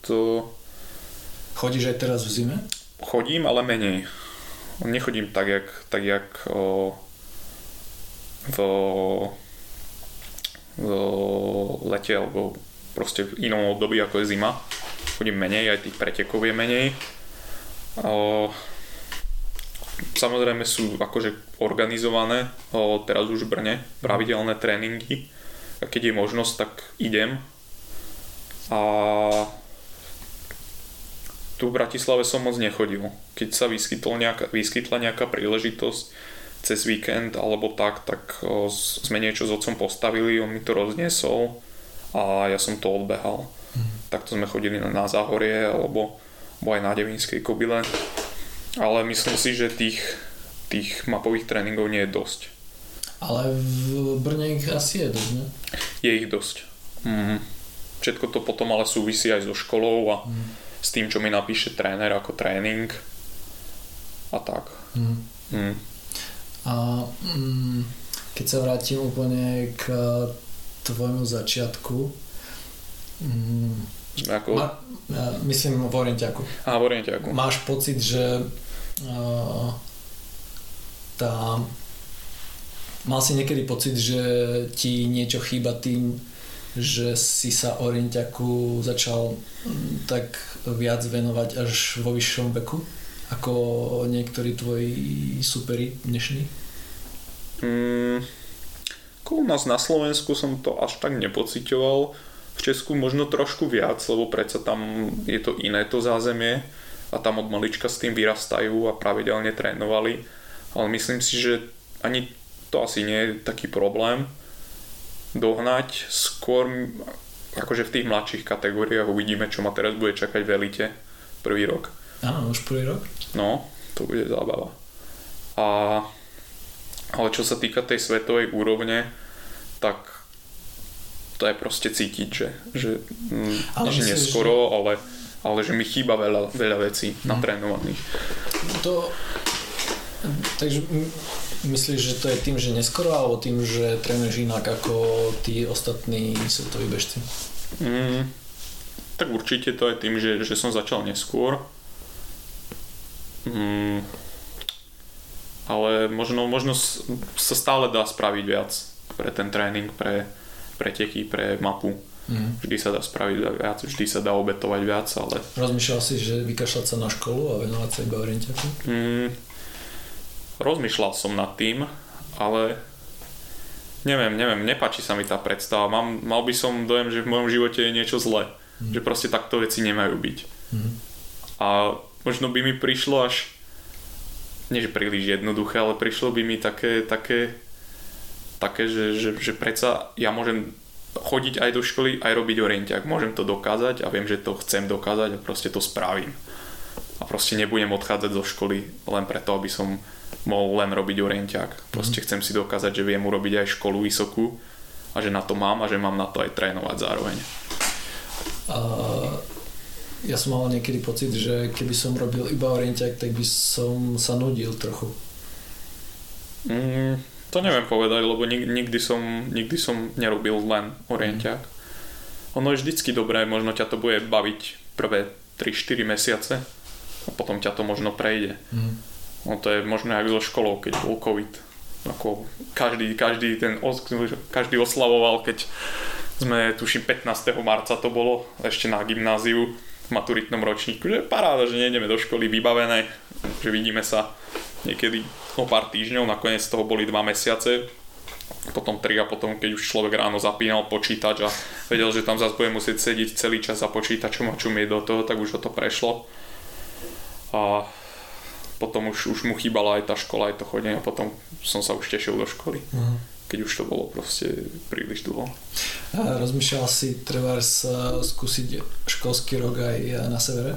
[SPEAKER 1] Chodíš aj teraz v zime?
[SPEAKER 2] Chodím, ale menej. Nechodím tak, jak, tak, jak o, v, v lete, alebo proste v inom období, ako je zima. Chodím menej, aj tých pretekov je menej. O, Samozrejme sú akože organizované o, teraz už v Brne pravidelné tréningy a keď je možnosť, tak idem. A tu v Bratislave som moc nechodil. Keď sa vyskytla nejaká, vyskytla nejaká príležitosť cez víkend alebo tak, tak o, sme niečo s otcom postavili, on mi to rozniesol a ja som to odbehal. Mm. Takto sme chodili na Záhorie alebo, alebo aj na Devínskej Kobyle. Ale myslím si, že tých, tých mapových tréningov nie je dosť.
[SPEAKER 1] Ale v Brne ich asi je dosť, ne?
[SPEAKER 2] Je ich dosť. Mm. Všetko to potom ale súvisí aj so školou a mm. s tým, čo mi napíše tréner ako tréning a tak. Mm. Mm.
[SPEAKER 1] A mm, keď sa vrátim úplne k tvojmu začiatku, mm, ako... Ma, myslím v Orientiaku.
[SPEAKER 2] Á, v Orientiaku.
[SPEAKER 1] Máš pocit, že uh, tá... Mal si niekedy pocit, že ti niečo chýba tým, že si sa Orientiaku začal tak viac venovať až vo vyššom veku? Ako niektorí tvoji superi dnešní?
[SPEAKER 2] Mm, u nás na Slovensku som to až tak nepociťoval. V Česku možno trošku viac, lebo predsa tam je to iné to zázemie a tam od malička s tým vyrastajú a pravidelne trénovali. Ale myslím si, že ani to asi nie je taký problém dohnať. Skôr akože v tých mladších kategóriách uvidíme, čo ma teraz bude čakať v elite prvý rok.
[SPEAKER 1] Áno, už prvý rok?
[SPEAKER 2] No, to bude zábava. A, ale čo sa týka tej svetovej úrovne, tak to je proste cítiť, že, že, ale že neskoro, že... ale, ale že mi chýba veľa, veľa vecí hmm. natrénovaných.
[SPEAKER 1] To, takže myslíš, že to je tým, že neskoro, alebo tým, že trénuješ inak ako tí ostatní svetoví bežci?
[SPEAKER 2] Mm, tak určite to je tým, že, že som začal neskôr. Mm, ale možno, možno sa stále dá spraviť viac pre ten tréning, pre preteky, pre mapu. Mm. Vždy sa dá spraviť viac, vždy sa dá obetovať viac, ale...
[SPEAKER 1] Rozmýšľal si, že vykašľať sa na školu a venovať sa iba orientiaku?
[SPEAKER 2] Mm, rozmýšľal som nad tým, ale neviem, neviem, nepáči sa mi tá predstava. Mám, mal by som dojem, že v mojom živote je niečo zlé. Mm. Že proste takto veci nemajú byť. Mm. A možno by mi prišlo až, nie že príliš jednoduché, ale prišlo by mi také, také, také že, že, že predsa ja môžem chodiť aj do školy, aj robiť orientiak. Môžem to dokázať a viem, že to chcem dokázať a proste to spravím. A proste nebudem odchádzať zo školy len preto, aby som mohol len robiť orientiak. Proste mm. chcem si dokázať, že viem urobiť aj školu vysokú a že na to mám a že mám na to aj trénovať zároveň.
[SPEAKER 1] Uh, ja som mal niekedy pocit, že keby som robil iba orientiak, tak by som sa nudil trochu.
[SPEAKER 2] Mm. To neviem povedať, lebo nikdy som, nikdy som nerobil len orientiak. Ono je vždycky dobré, možno ťa to bude baviť prvé tri štyri mesiace a potom ťa to možno prejde. Mm. No to je možno aj so školou, keď bol COVID. Ako každý, každý, ten, každý oslavoval, keď sme, tuším, pätnásteho marca to bolo, ešte na gymnáziu, v maturitnom ročníku, že paráda, že nejdeme do školy vybavené, že vidíme sa niekedy o pár týždňov, nakoniec toho boli dva mesiace, potom tri a potom, keď už človek ráno zapínal počítač a vedel, že tam zase bude musieť sedieť celý čas za počítačom a čumieť do toho, tak už ho to prešlo. A potom už, už mu chýbala aj tá škola, aj to chodenie a potom som sa už tešil do školy. Uh-huh. Keď už to bolo proste príliš dlho.
[SPEAKER 1] A rozmýšľal si trebárs skúsiť školský rok aj na severe?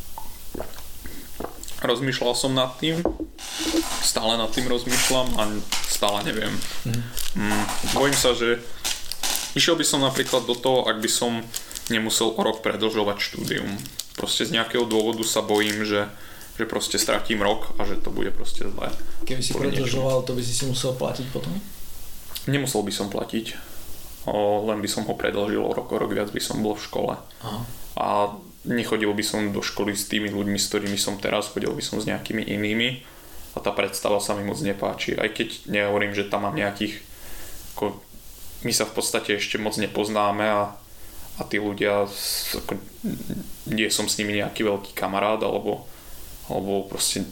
[SPEAKER 2] Rozmýšľal som nad tým, stále nad tým rozmýšľam a stále neviem. Mm. Mm, bojím sa, že išiel by som napríklad do toho, ak by som nemusel o rok predĺžovať štúdium. Proste z nejakého dôvodu sa bojím, že, že proste stratím rok a že to bude proste zlé.
[SPEAKER 1] Keby si predĺžoval, to by si si musel platiť potom?
[SPEAKER 2] Nemusel by som platiť, o, len by som ho predĺžil o rok, o rok viac by som bol v škole. Aha. A nechodil by som do školy s tými ľuďmi, s ktorými som teraz, chodil by som s nejakými inými a tá predstava sa mi moc nepáči. Aj keď nehovorím, že tam mám nejakých, ako, my sa v podstate ešte moc nepoznáme a, a tí ľudia, ako, nie som s nimi nejaký veľký kamarát alebo, alebo proste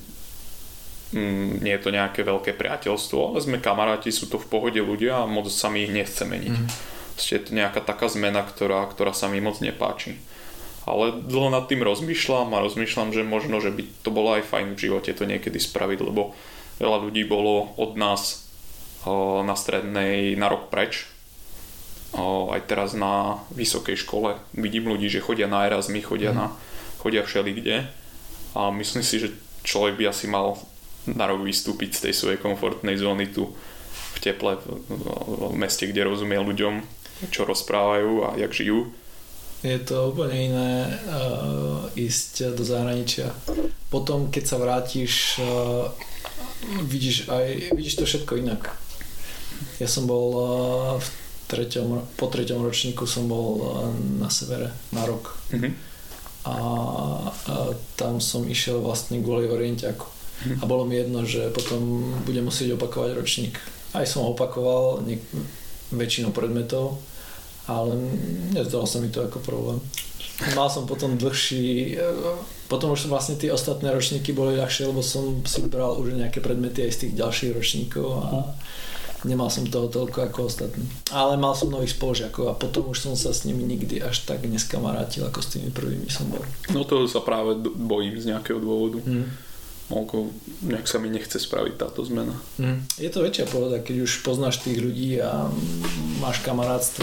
[SPEAKER 2] mm, nie je to nejaké veľké priateľstvo, ale sme kamaráti, sú to v pohode ľudia a moc sa mi ich nechce meniť. Mm. Proste je to nejaká taká zmena, ktorá, ktorá sa mi moc nepáči. Ale dlho nad tým rozmýšľam a rozmýšľam, že možno, že by to bolo aj fajn v živote to niekedy spraviť, lebo veľa ľudí bolo od nás o, na strednej na rok preč. O, aj teraz na vysokej škole vidím ľudí, že chodia na Erasmy, chodia, mm. na, chodia všelikde a myslím si, že človek by asi mal na rok vystúpiť z tej svojej komfortnej zóny tu v teple, v, v meste, kde rozumie ľuďom, čo rozprávajú a jak žijú.
[SPEAKER 1] Je to úplne iné uh, ísť do zahraničia. Potom, keď sa vrátiš, uh, vidíš, aj, vidíš to všetko inak. Ja som bol uh, v treťom, po treťom ročníku som bol uh, na severe na rok. Mm-hmm. A, a tam som išiel vlastne kvôli orientiaku. Mm-hmm. A bolo mi jedno, že potom budem musieť opakovať ročník. Aj som opakoval niek- väčšinu predmetov, ale nezdalo sa mi to ako problém. Mal som potom dlhší, potom už vlastne tie ostatné ročníky boli ľahšie, lebo som si bral už nejaké predmety aj z tých ďalších ročníkov a nemal som toho toľko ako ostatní. Ale mal som nových spolužiakov a potom už som sa s nimi nikdy až tak neskamarátil, ako s tými prvými som bol.
[SPEAKER 2] No to sa práve bojím z nejakého dôvodu. Mm. Ako nejak sa mi nechce spraviť táto zmena.
[SPEAKER 1] Mm. Je to väčšia pohoda, keď už poznáš tých ľudí a máš kamarátstva.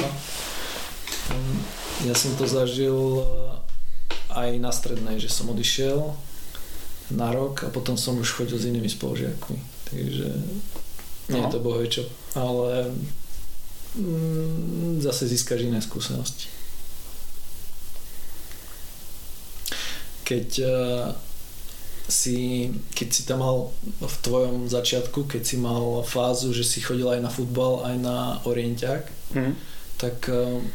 [SPEAKER 1] Ja som to zažil aj na strednej, že som odišiel na rok a potom som už chodil s inými spolužiakmi. Takže nie je to bohvie čo, ale mm, zase získaš iné skúsenosti. Keď si, keď si tam mal v tvojom začiatku, keď si mal fázu, že si chodil aj na futbal, aj na orientiak, mm. tak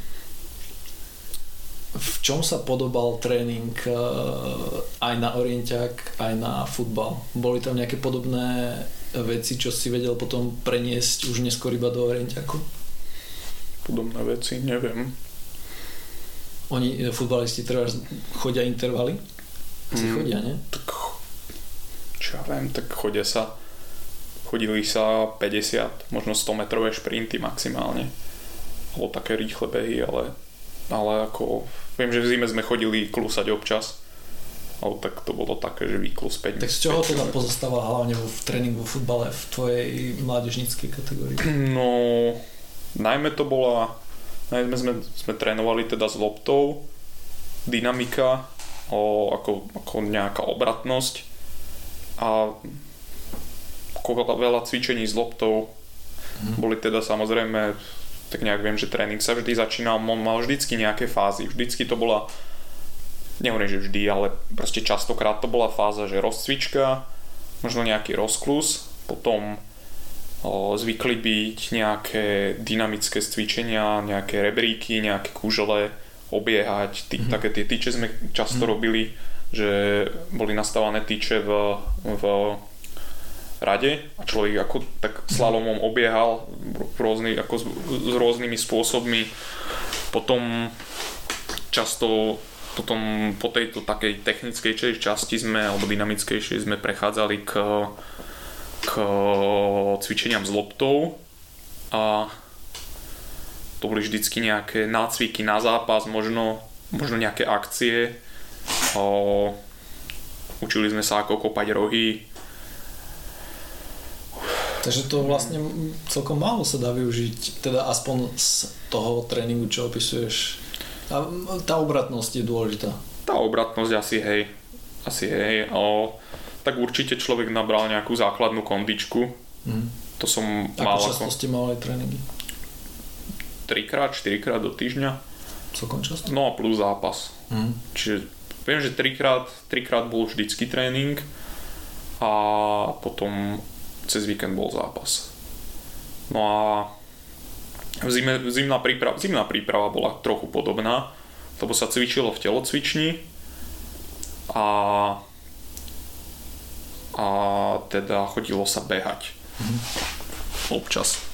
[SPEAKER 1] v čom sa podobal tréning aj na orientiak, aj na futbal? Boli tam nejaké podobné veci, čo si vedel potom preniesť už neskôr iba do orientiaku?
[SPEAKER 2] Podobné veci, neviem.
[SPEAKER 1] oni, futbalisti, treba chodia intervaly? Asi mm, chodia, nie?
[SPEAKER 2] Tak, čo ja viem, tak chodia sa, chodili sa päťdesiat, možno sto metrové šprinty maximálne. Bolo také rýchle behy, ale, ale ako, viem, že v zime sme chodili klusať občas. Ale tak to bolo také, že výklus päť.
[SPEAKER 1] Tak z čoho teda pozostával hlavne v tréningu v futbale v tvojej mládežníckej kategórii?
[SPEAKER 2] No, najmä to bola, najmä sme, sme trénovali teda s loptou, dynamika, o, ako, ako nejaká obratnosť a ako veľa, veľa cvičení s loptou. Hmm. Boli teda samozrejme, tak nejak viem, že tréning sa vždy začínal, mal vždycky nejaké fázy, vždycky to bola, nehovorím, že vždy, ale proste častokrát to bola fáza, že rozcvička, možno nejaký rozklus, potom o, zvykli byť nejaké dynamické cvičenia, nejaké rebríky, nejaké kúžele, obiehať, tý, mm-hmm. také tie tyče sme často mm-hmm. robili, že boli nastavené tyče v, v rade a človek ako tak slalomom obiehal rôzny, ako s, s rôznymi spôsobmi. Potom často potom po tejto takej technickej časti sme, alebo dynamickejšej sme prechádzali k, k cvičeniam s loptou a to boli vždycky nejaké nácviky na zápas, možno, možno nejaké akcie. O, učili sme sa ako kopať rohy.
[SPEAKER 1] Takže to vlastne celkom málo sa dá využiť, teda aspoň z toho tréningu, čo opisuješ. A tá obratnosť je dôležitá.
[SPEAKER 2] Tá obratnosť asi hej. Asi hej. O, tak určite človek nabral nejakú základnú kondičku. Mm. To som
[SPEAKER 1] mal ako... často
[SPEAKER 2] ako...
[SPEAKER 1] ste mali tréningy?
[SPEAKER 2] trikrát, štyrikrát do týždňa.
[SPEAKER 1] Celkom často?
[SPEAKER 2] No a plus zápas. Mm. Čiže viem, že trikrát, trikrát bol vždycky tréning a potom cez víkend bol zápas. No a Zime, zimná, príprava, zimná príprava bola trochu podobná, lebo sa cvičilo v telocvični a, a teda chodilo sa behať. Mm-hmm. Občas.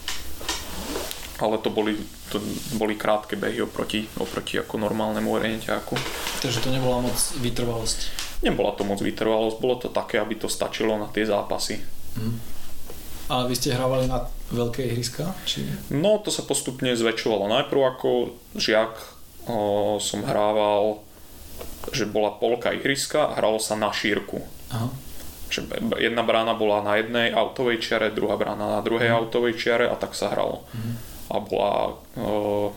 [SPEAKER 2] Ale to boli, to boli krátke behy oproti, oproti ako normálnemu orientiaku.
[SPEAKER 1] Takže to nebola moc vytrvalosť?
[SPEAKER 2] Nebola to moc vytrvalosť, bolo to také, aby to stačilo na tie zápasy.
[SPEAKER 1] Mm. A vy ste hrávali na veľké ihriska? Či...
[SPEAKER 2] No, to sa postupne zväčšovalo. Najprv ako žiak o, som hrával, že bola polka ihriska a hralo sa na šírku. Aha. Že jedna brána bola na jednej autovej čiare, druhá brána na druhej mhm. autovej čiare a tak sa hralo. Mhm. A bola... O,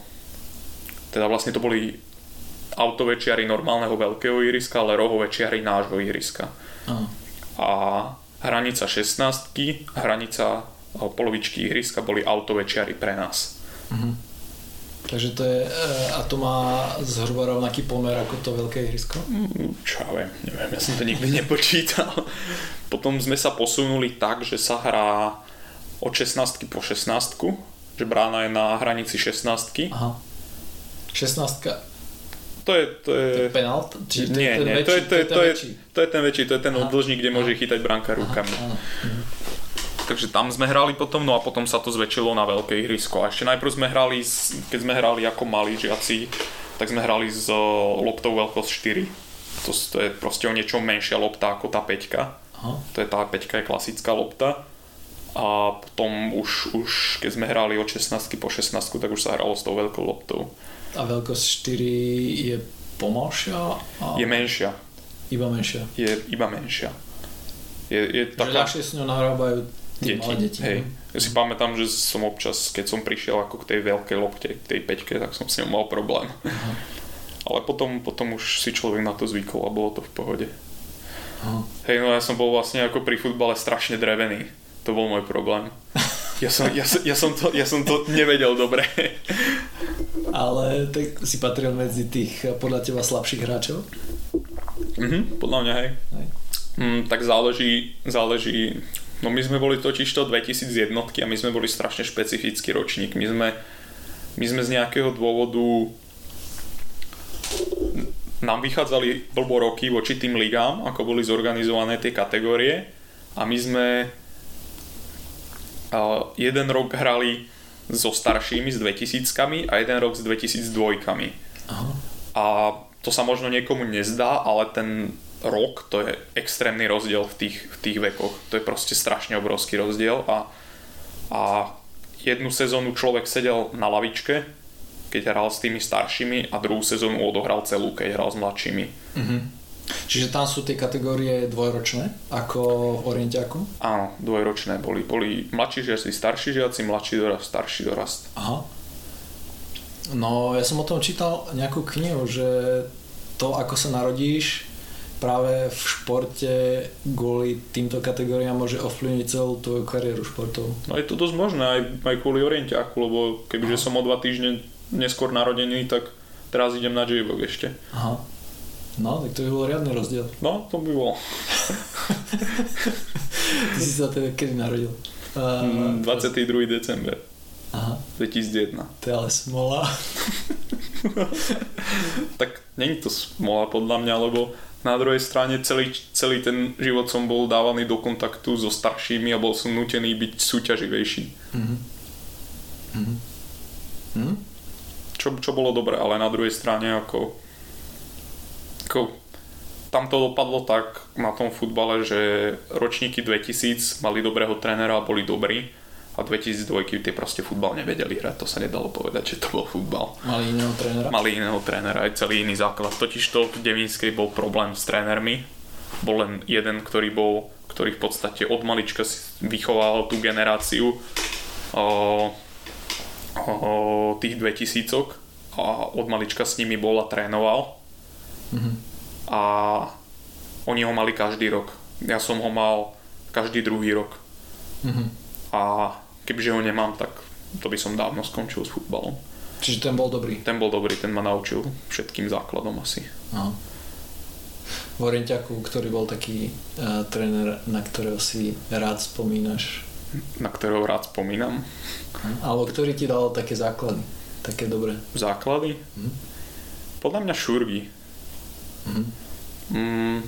[SPEAKER 2] teda vlastne to boli autové čiary normálneho veľkého ihriska, ale rohové čiary nášho ihriska. Aha. A hranica šestnástky a hranica polovičky ihriska boli autové čiary pre nás.
[SPEAKER 1] Mhm. Takže to je, a to má zhruba rovnaký pomer ako to veľké ihrisko?
[SPEAKER 2] Čo ja viem, neviem, ja som to nikdy nepočítal. Potom sme sa posunuli tak, že sa hrá od šestnástky po šestnástku, že brána je na hranici šestnástky.
[SPEAKER 1] Aha. šestnáctka
[SPEAKER 2] To je, to je...
[SPEAKER 1] To je penalt? Či to
[SPEAKER 2] nie,
[SPEAKER 1] je ten
[SPEAKER 2] nie,
[SPEAKER 1] väčší,
[SPEAKER 2] to je, to je,
[SPEAKER 1] to
[SPEAKER 2] to je,
[SPEAKER 1] väčší?
[SPEAKER 2] to je ten väčší, to je ten oddĺžnik, kde môže chytať branka rukami.
[SPEAKER 1] Aha, aha.
[SPEAKER 2] Takže tam sme hrali potom, no a potom sa to zväčšilo na veľké ihrisko. A ešte najprv sme hrali, keď sme hrali ako malí žiaci, tak sme hrali s loptou veľkosť štyri. To, to je proste o niečo menšia lopta ako tá päťka. Aha. To je tá päťka je klasická lopta. A potom už, už keď sme hrali od šestnástky po šestnástku, tak už sa hralo s tou veľkou loptou.
[SPEAKER 1] A veľkosť štyri je pomalšia? A...
[SPEAKER 2] Je menšia.
[SPEAKER 1] Iba menšia?
[SPEAKER 2] Je iba menšia. Je, je taká...
[SPEAKER 1] ľahšie s ňou nahrábajú tí
[SPEAKER 2] deti.
[SPEAKER 1] malé deti.
[SPEAKER 2] Hej. Ja si pamätám, že som občas, keď som prišiel ako k tej veľkej lopte, k tej päťke, tak som s ňou mal problém. Aha. Ale potom, potom už si človek na to zvykol a bolo to v pohode. Aha. Hej, no ja som bol vlastne ako pri futbale strašne drevený. To bol môj problém. Ja som, ja, ja som, to, ja som to nevedel dobre.
[SPEAKER 1] Ale tak si patril medzi tých podľa teba slabších hráčov?
[SPEAKER 2] Mhm, podľa mňa hej. hej. Mm, tak záleží, záleží. No my sme boli totižto dvetisíc jednotky a my sme boli strašne špecifický ročník. My sme, my sme z nejakého dôvodu nám vychádzali blbo roky voči tým ligám, ako boli zorganizované tie kategórie a my sme uh, jeden rok hrali so staršími, s dvetisíckami a jeden rok s dvetisícdvojkami. Aha. A to sa možno niekomu nezdá, ale ten rok, to je extrémny rozdiel v tých, v tých vekoch. To je proste strašne obrovský rozdiel a, a jednu sezónu človek sedel na lavičke, keď hral s tými staršími a druhú sezónu odohral celú, keď hral s mladšími.
[SPEAKER 1] Mhm. Čiže tam sú tie kategórie dvojročné, ako v Orientiaku?
[SPEAKER 2] Áno, dvojročné boli. Boli mladší žiaci, starší žiaci, mladší dorast, starší dorast.
[SPEAKER 1] Aha. No, ja som o tom čítal nejakú knihu, že to, ako sa narodíš práve v športe kvôli týmto kategóriám môže ovplyvniť celú tvoju kariéru športovú.
[SPEAKER 2] No je to dosť možné aj, aj kvôli Orientiaku, lebo kebyže som o dva týždne neskôr narodený, tak teraz idem na J-Book ešte.
[SPEAKER 1] Aha. No, tak to by bol riadny rozdiel.
[SPEAKER 2] No, to by bol.
[SPEAKER 1] Ty si sa teda kedy narodil?
[SPEAKER 2] Uh, dvadsiateho druhého december.
[SPEAKER 1] Aha.
[SPEAKER 2] dvetisícjeden.
[SPEAKER 1] To je ale smola.
[SPEAKER 2] Tak není to smola podľa mňa, lebo na druhej strane celý, celý ten život som bol dávaný do kontaktu so staršími a bol som nútený byť súťaživejší. Mhm.
[SPEAKER 1] Mhm. Mhm.
[SPEAKER 2] Čo, čo bolo dobré, ale na druhej strane ako Ako, tam to dopadlo tak na tom futbale, že ročníky dvetisíc mali dobrého trénera a boli dobrí a dvetisícdva tie proste futbal nevedeli hrať, to sa nedalo povedať, že to bol futbal.
[SPEAKER 1] Mali iného trénera?
[SPEAKER 2] Mali iného trénera, aj celý iný základ. Totižto v Devínskej bol problém s trénermi, bol len jeden, ktorý bol, ktorý v podstate od malička si vychoval tú generáciu o, o tých dvetisícok a od malička s nimi bol a trénoval. Mm-hmm. A oni ho mali každý rok. Ja som ho mal každý druhý rok. Mm-hmm. A kebyže ho nemám, tak to by som dávno skončil s futbalom.
[SPEAKER 1] Čiže ten bol dobrý?
[SPEAKER 2] Ten bol dobrý, ten ma naučil všetkým základom asi.
[SPEAKER 1] Aha. V Orientiaku, ktorý bol taký uh, tréner, na ktorého si rád spomínaš?
[SPEAKER 2] Na ktorého rád spomínam?
[SPEAKER 1] Alebo ktorý ti dal také základy? Také dobré?
[SPEAKER 2] Základy? Mm. Podľa mňa Šurgi. Mm-hmm. Mm.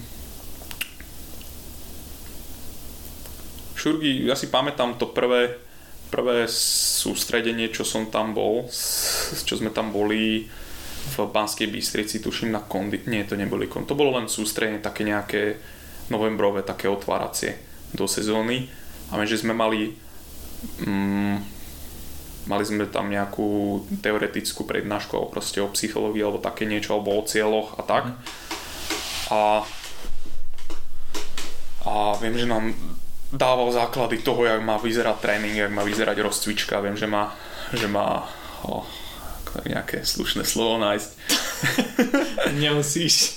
[SPEAKER 2] Šurgi, ja si pamätám to prvé prvé sústredenie, čo som tam bol, čo sme tam boli v Banskej Bystrici, tuším na kondi... Nie, to neboli kondi... To bolo len sústredenie, také nejaké novembrové, také otváracie do sezóny. A my, že sme mali mm, mali sme tam nejakú teoretickú prednášku alebo proste o psychológii alebo také niečo, alebo o cieľoch a tak. A a viem, že nám dával základy toho, jak má vyzerať tréning, jak má vyzerať rozcvička. Viem, že má, že má oh, nejaké slušné slovo nájsť.
[SPEAKER 1] Nemusíš.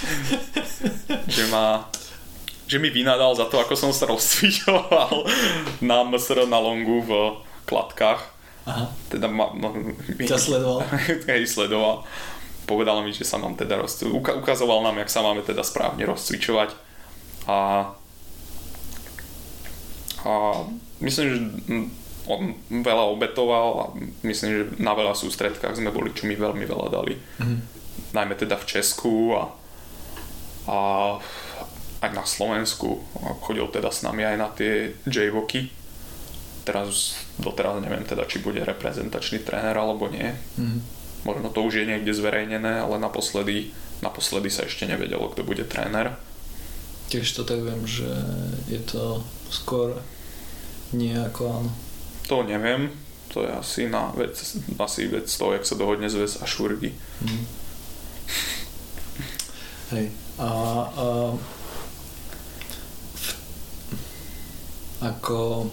[SPEAKER 2] že má že mi vynadal za to, ako som sa rozcvičoval na em es er na longu v Kladkách. Aha. Teda ma... No,
[SPEAKER 1] ťa sledoval?
[SPEAKER 2] Hej, sledoval. Povedal mi, že sa mám teda rozcvičovať. Ukazoval nám, jak sa máme teda správne rozcvičovať. A a myslím, že on veľa obetoval a myslím, že na veľa sústredkách sme boli, čo mi veľmi veľa dali. Mm. Najmä teda v Česku a, a aj na Slovensku. A chodil teda s nami aj na tie J-Voky. Teraz, doteraz neviem teda, či bude reprezentačný tréner alebo nie. Mm. Možno to už je niekde zverejnené, ale naposledy, naposledy sa ešte nevedelo, kto bude tréner.
[SPEAKER 1] Tiež to tak viem, že je to skôr nie ako áno.
[SPEAKER 2] To neviem, to je asi na vec, asi vec toho, jak sa dohodne zväz a Šurgy. Hmm.
[SPEAKER 1] Hej, a, a ako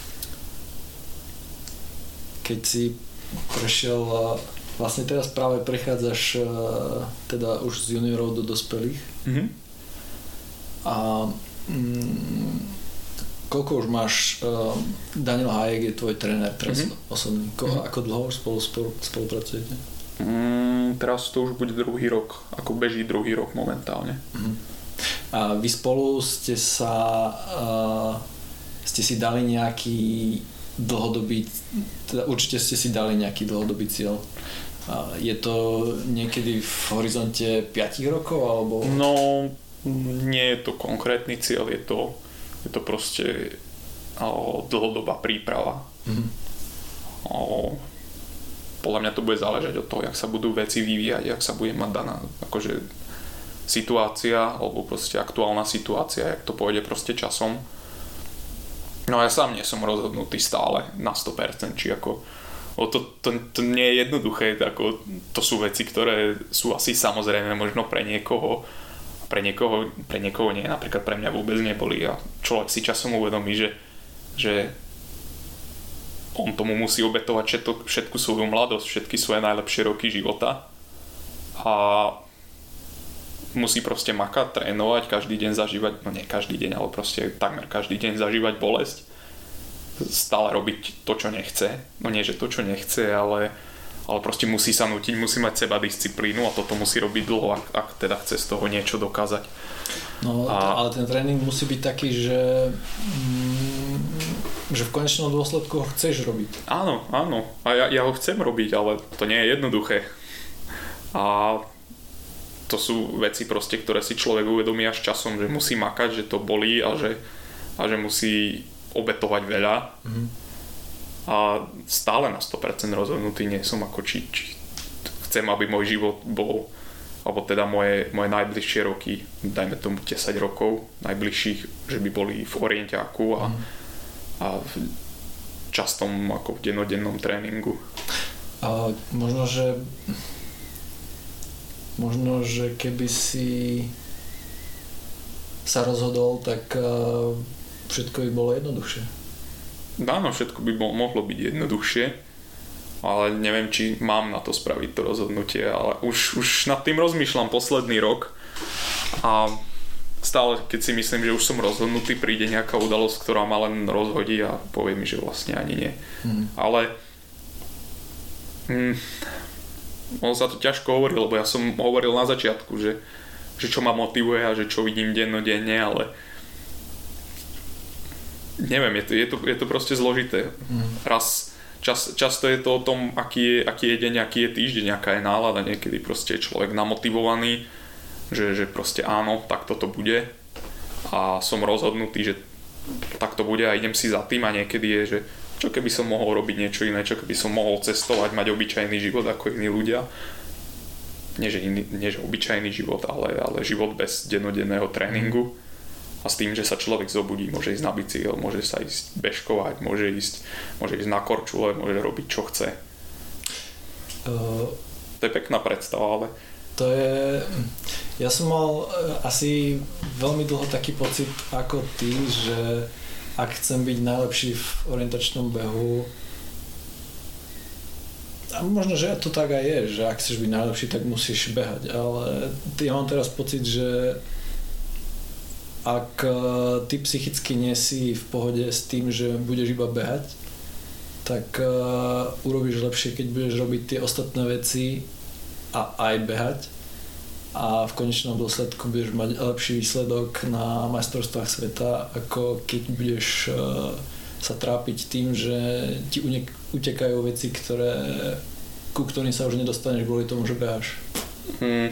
[SPEAKER 1] keď si prešiel vlastne teraz práve prechádzaš teda už z juniorov do dospelých. Mhm. A mm, koľko už máš, uh, Daniel Hájek je tvoj tréner teraz mm-hmm. osobný, Ko, mm-hmm. ako dlho už spolu, spolu, spolupracujete?
[SPEAKER 2] Mm, teraz to už bude druhý rok, ako beží druhý rok momentálne. Mm-hmm.
[SPEAKER 1] A vy spolu ste sa uh, ste si dali nejaký dlhodobý, teda určite ste si dali nejaký dlhodobý cieľ. Uh, je to niekedy v horizonte päť rokov alebo?
[SPEAKER 2] No nie je to konkrétny cieľ, je to, je to proste o, dlhodobá príprava. Mm-hmm. O, podľa mňa to bude záležať od toho, jak sa budú veci vyvíjať, jak sa bude mať daná akože situácia, alebo proste aktuálna situácia, jak to pôjde proste časom. No ja sám nie som rozhodnutý stále na sto percent, či ako o to, to, to nie je jednoduché, ako, to sú veci, ktoré sú asi samozrejme možno pre niekoho, pre niekoho, pre niekoho nie, napríklad pre mňa vôbec neboli a človek si časom uvedomí, že, že on tomu musí obetovať všetko, všetku svoju mladosť, všetky svoje najlepšie roky života a musí proste makať, trénovať, každý deň zažívať, no nie každý deň, ale proste takmer každý deň zažívať bolesť, stále robiť to, čo nechce, no nie, že to, čo nechce, ale, ale proste musí sa nútiť, musí mať seba disciplínu a toto musí robiť dlho, ak, ak teda chce z toho niečo dokázať.
[SPEAKER 1] No, a... ale ten tréning musí byť taký, že, mm, že v konečnom dôsledku ho chceš robiť.
[SPEAKER 2] Áno, áno. A ja, ja ho chcem robiť, ale to nie je jednoduché. A to sú veci proste, ktoré si človek uvedomí až časom, že musí makať, že to bolí a že, a že musí obetovať veľa. Mm-hmm. A stále na sto percent rozhodnutý nie som, ako či, či chcem, aby môj život bol, alebo teda moje, moje najbližšie roky, dajme tomu desať rokov najbližších, že by boli v orientiáku a, mm. a v častom ako v dennodennom tréningu.
[SPEAKER 1] A možno, že možno, že keby si sa rozhodol, tak uh, všetko by bolo jednoduchšie.
[SPEAKER 2] Áno, všetko by mo- mohlo byť jednoduchšie, ale neviem, či mám na to spraviť to rozhodnutie, ale už, už nad tým rozmýšľam posledný rok a stále, keď si myslím, že už som rozhodnutý, príde nejaká udalosť, ktorá ma len rozhodí a povie mi, že vlastne ani nie. Mm. Ale mm, ono sa to ťažko hovorí, lebo ja som hovoril na začiatku, že, že čo ma motivuje a že čo vidím dennodenne, ale neviem, je to, je to, je to proste zložité. Mm. Raz, čas, často je to o tom, aký je, aký je deň, aký je týždeň, aká je nálada. Niekedy proste je človek namotivovaný, že, že proste áno, tak toto bude a som rozhodnutý, že tak to bude a idem si za tým a niekedy je, že čo keby som mohol robiť niečo iné, čo keby som mohol cestovať, mať obyčajný život ako iní ľudia. Nie, že, iný, nie, že obyčajný život, ale, ale život bez dennodenného tréningu. Mm. A s tým, že sa človek zobudí, môže ísť na bicykel, môže sa ísť bežkovať, môže ísť, môže ísť na korčule, môže robiť čo chce. Uh, to je pekná predstava, ale...
[SPEAKER 1] To je... Ja som mal asi veľmi dlho taký pocit ako ty, že ak chcem byť najlepší v orientačnom behu, a možno, že to tak aj je, že ak chceš byť najlepší, tak musíš behať, ale ja mám teraz pocit, že ak ty psychicky nie si v pohode s tým, že budeš iba behať, tak uh, urobíš lepšie, keď budeš robiť tie ostatné veci a aj behať a v konečnom dôsledku budeš mať lepší výsledok na majstrovstvách sveta, ako keď budeš uh, sa trápiť tým, že ti unek- utekajú veci, ktoré, ku ktorým sa už nedostaneš kvôli tomu, že beháš.
[SPEAKER 2] Hmm.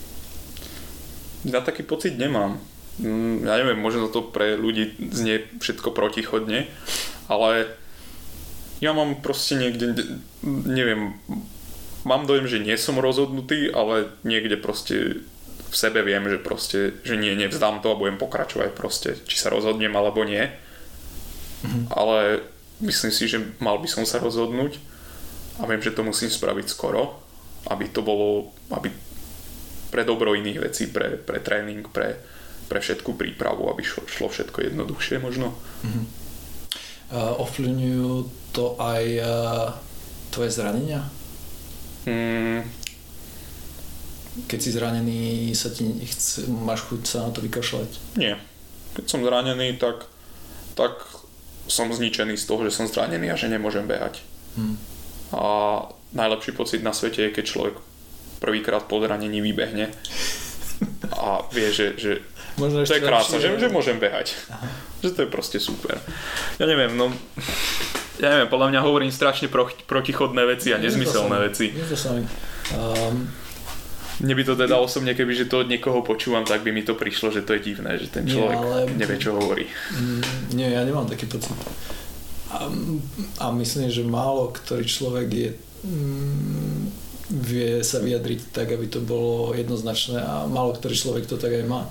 [SPEAKER 2] Ja taký pocit nemám. Ja neviem, možno to pre ľudí znie všetko protichodne, ale ja mám proste niekde, neviem, mám dojem, že nie som rozhodnutý, ale niekde proste v sebe viem, že proste, že nie, nevzdám to a budem pokračovať proste, či sa rozhodnem alebo nie. Mhm. Ale myslím si, že mal by som sa rozhodnúť a viem, že to musím spraviť skoro, aby to bolo, aby pre dobro iných vecí, pre, pre tréning, pre pre všetku prípravu, aby šlo, šlo všetko jednoduchšie možno. Uh-huh. Uh,
[SPEAKER 1] ovplyvňujú to aj uh, tvoje zranenia?
[SPEAKER 2] Mm.
[SPEAKER 1] Keď si zranený, sa ti chce, máš chuť sa na to vykašľať?
[SPEAKER 2] Nie. Keď som zranený, tak, tak som zničený z toho, že som zranený a že nemôžem behať. Hmm. A najlepší pocit na svete je, keď človek prvýkrát po zranení vybehne a vie, že, že
[SPEAKER 1] možno
[SPEAKER 2] to je krásne, že, že môžem behať. Aha. Že to je proste super. Ja neviem, no ja neviem, podľa mňa hovorím strašne pro, protichodné veci a nezmyselné veci.
[SPEAKER 1] Je to sami. Um,
[SPEAKER 2] Mne by to teda osobne, keby že to od niekoho počúvam, tak by mi to prišlo, že to je divné, že ten človek nie, ale... nevie, čo hovorí.
[SPEAKER 1] Mm, nie, ja nemám taký pocit. A a myslím, že málo ktorý človek je, mm, vie sa vyjadriť tak, aby to bolo jednoznačné a málo ktorý človek to tak aj má.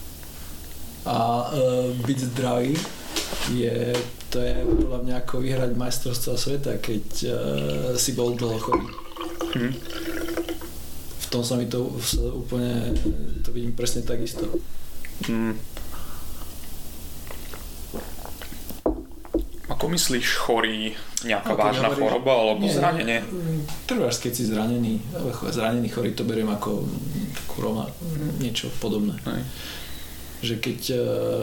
[SPEAKER 1] A e, byť zdravý je, to je podľa mňa ako vyhrať majstrovstvá sveta, keď e, si bol dlho chorý. Hmm. V tom sa mi to úplne, to vidím presne takisto.
[SPEAKER 2] Hmm. Ako myslíš chorý, nejaká no, vážna hovorí, choroba alebo nie, zranenie?
[SPEAKER 1] Trváš, keď si zranený, zranený chorý, to beriem ako kuroma, niečo podobné. Aj. Že keď uh,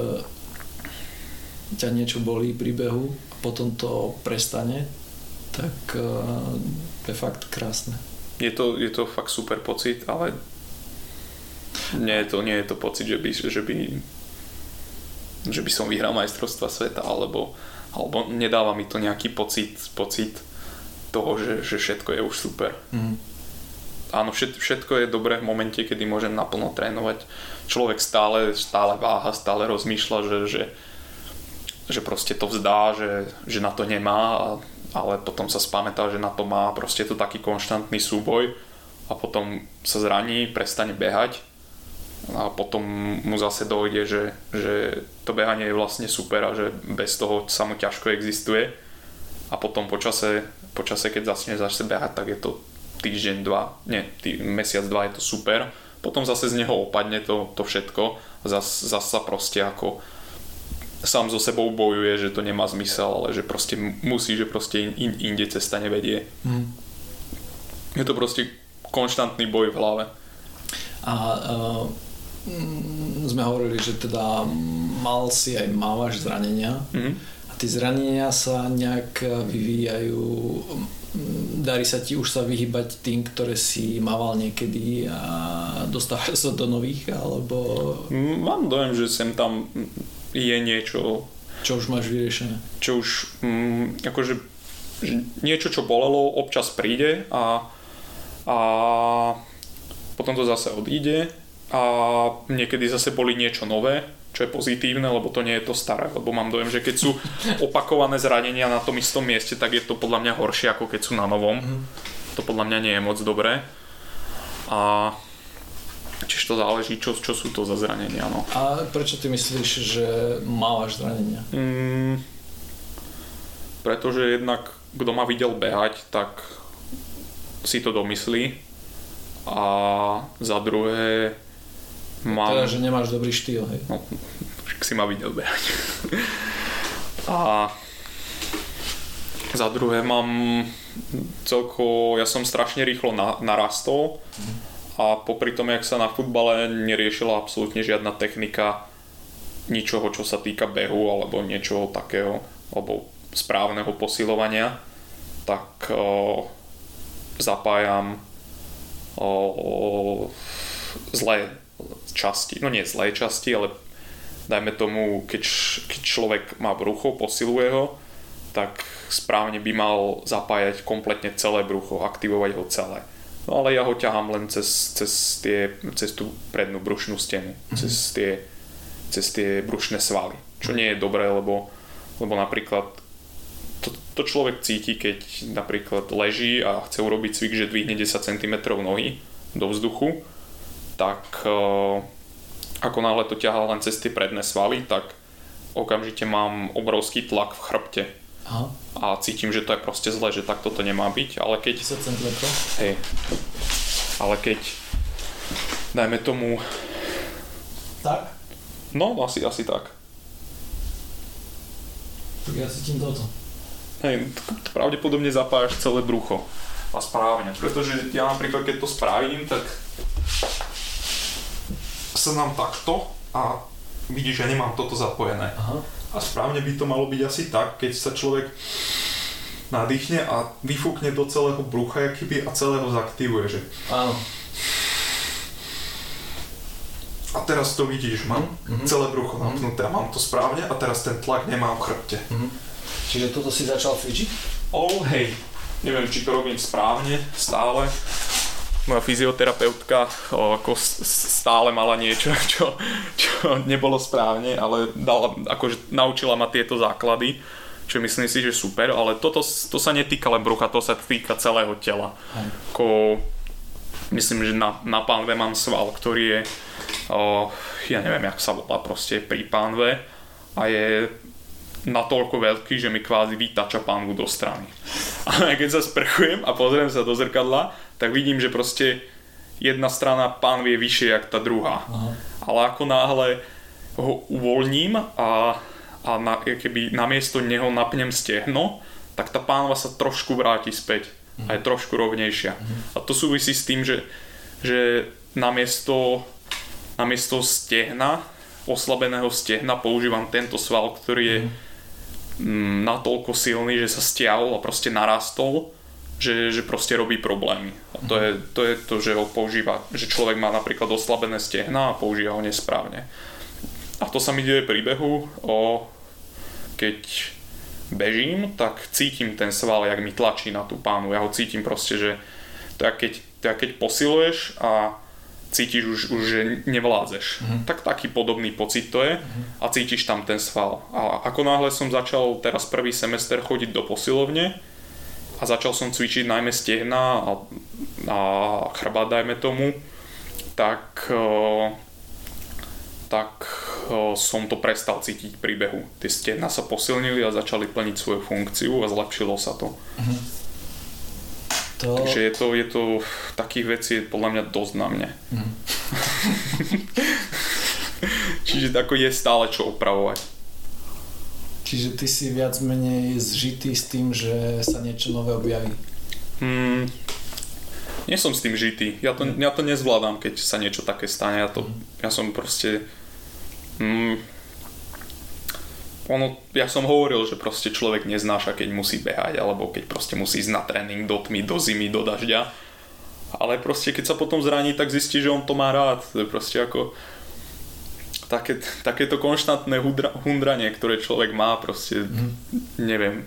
[SPEAKER 1] ťa niečo bolí pri behu a potom to prestane, tak uh, je fakt krásne.
[SPEAKER 2] Je to, je to fakt super pocit, ale nie je to, nie je to pocit, že by, že by, že by som vyhral majstrovstva sveta, alebo, alebo nedáva mi to nejaký pocit, pocit toho, že, že všetko je už super. Mm. Áno, všetko je dobré v momente, kedy môžem naplno trénovať. Človek stále, stále váha, stále rozmýšľa, že, že, že proste to vzdá, že, že na to nemá, ale potom sa spamätá, že na to má. Proste je to taký konštantný súboj a potom sa zraní, prestane behať a potom mu zase dojde, že, že to behanie je vlastne super a že bez toho sa mu ťažko existuje a potom počase, počase keď začne zase behať, tak je to týždeň, dva, nie, tý, mesiac, dva je to super, potom zase z neho opadne to, to všetko a zase zas sa proste ako sám so sebou bojuje, že to nemá zmysel, ale že proste musí, že proste in, inde cesta nevedie. Mm. Je to proste konštantný boj v hlave.
[SPEAKER 1] A uh, sme hovorili, že teda mal si aj mávaš zranenia mm. a tie zranenia sa nejak vyvíjajú, darí sa ti už sa vyhybať tým, ktoré si mával niekedy a dostávaš sa do nových, alebo...
[SPEAKER 2] Mám dojem, že sem tam je niečo...
[SPEAKER 1] Čo už máš vyriešené?
[SPEAKER 2] Čo už, mm, akože niečo, čo bolelo, občas príde a, a potom to zase odíde a niekedy zase boli niečo nové, čo je pozitívne, lebo to nie je to staré, lebo mám dojem, že keď sú opakované zranenia na tom istom mieste, tak je to podľa mňa horšie, ako keď sú na novom. Mm. To podľa mňa nie je moc dobré. A čiže to záleží, čo, čo sú to za zranenia. No.
[SPEAKER 1] A prečo ty myslíš, že mávaš zranenia? Mm,
[SPEAKER 2] pretože jednak, kto ma videl behať, tak si to domyslí. A za druhé mám...
[SPEAKER 1] Teda, že nemáš dobrý štýl, hej?
[SPEAKER 2] No, si ma videl behať. A za druhé mám celko... Ja som strašne rýchlo na, narastol. Mm. A popri tom, jak sa na futbale neriešila absolútne žiadna technika ničoho, čo sa týka behu alebo niečoho takého, alebo správneho posilovania, tak o, zapájam o, o, zlé časti, no nie zlé časti, ale dajme tomu, keď, keď človek má brucho, posiluje ho, tak správne by mal zapájať kompletne celé brucho, aktivovať ho celé. No ale ja ho ťahám len cez, cez, tie, cez tú prednú brušnú stenu, mm-hmm. cez, tie, cez tie brušné svaly, čo nie je dobré, lebo, lebo napríklad to, to človek cíti, keď napríklad leží a chce urobiť cvik, že dvihne desať centimetrov nohy do vzduchu, tak e, ako náhle to ťahá len cez tie predné svaly, tak okamžite mám obrovský tlak v chrbte. Aha. A cítim, že to je proste zle, že takto to nemá byť, ale keď...
[SPEAKER 1] desať centimetrov?
[SPEAKER 2] Hej. Ale keď... Dajme tomu...
[SPEAKER 1] Tak?
[SPEAKER 2] No, asi, asi tak.
[SPEAKER 1] Tak ja cítim toto.
[SPEAKER 2] Hej, pravdepodobne zapájaš celé brucho. A správne. Pretože ja napríklad, keď to spravím, tak... sa nám takto a vidíš, že nemám toto zapojené. Aha. A správne by to malo byť asi tak, keď sa človek nadýchne a vyfúkne do celého brucha jakýby a celého zaktivuje, že...
[SPEAKER 1] Áno.
[SPEAKER 2] A teraz to vidíš, mám mm-hmm. celé brucho napnuté a mám to správne a teraz ten tlak nemám v chrbte.
[SPEAKER 1] Mm-hmm. Čiže toto si začal cvičiť?
[SPEAKER 2] Oh, hej. Neviem, či to robím správne, stále. Moja fyzioterapeutka o, ako stále mala niečo, čo, čo nebolo správne, ale dala, akože naučila ma tieto základy, čo myslím si, že super, ale toto to sa netýka len brucha, to sa týka celého tela. Ako, myslím, že na, na pánve mám sval, ktorý je, o, ja neviem, jak sa volá proste pri pánve a je natoľko veľký, že mi kvázi vytača pánvu do strany. A keď sa sprchujem a pozriem sa do zrkadla, tak vidím, že proste jedna strana pánvy je vyššia jak tá druhá. Aha. Ale ako náhle ho uvoľním a, a na, keby namiesto neho napnem stehno, tak tá pánva sa trošku vráti späť a je trošku rovnejšia. Uh-huh. A to súvisí s tým, že, že namiesto, namiesto stehna, oslabeného stehna používam tento sval, ktorý je uh-huh. m, natoľko silný, že sa stiahol a proste narastol, že, že proste robí problémy. A to, uh-huh. je, to je to, že ho používa, že človek má napríklad oslabené stehna a používa ho nesprávne. A to sa mi deje pri behu, o, keď bežím, tak cítim ten sval, jak mi tlačí na tú pánu. Ja ho cítim proste, že to je keď, to je keď posiluješ a cítiš už, už že nevládzeš. Uh-huh. Tak taký podobný pocit to je uh-huh. a cítiš tam ten sval. A ako náhle som začal teraz prvý semester chodiť do posilovne a začal som cvičiť najmä stehna a, a chrbát, dajme tomu, tak... tak som to prestal cítiť pri behu. Tie stehna sa posilnili a začali plniť svoju funkciu a zlepšilo sa to. Uh-huh. to... Takže je to, je to takých vecí je podľa mňa dosť na mne. Uh-huh. Čiže ako je stále čo opravovať.
[SPEAKER 1] Čiže ty si viac menej zžitý s tým, že sa niečo nové objaví?
[SPEAKER 2] Hmm, nie som s tým žitý. Ja to, uh-huh. ja to nezvládam, keď sa niečo také stane. Ja, to, uh-huh. ja som proste... Mm, ono, ja som hovoril, že proste človek neznáša, keď musí behať, alebo keď proste musí ísť na tréning do tmy, do zimy, do dažďa. Ale proste keď sa potom zraní, tak zistí, že on to má rád. To je proste ako také, takéto konštantné hundra, hundranie, ktoré človek má, proste mm. neviem.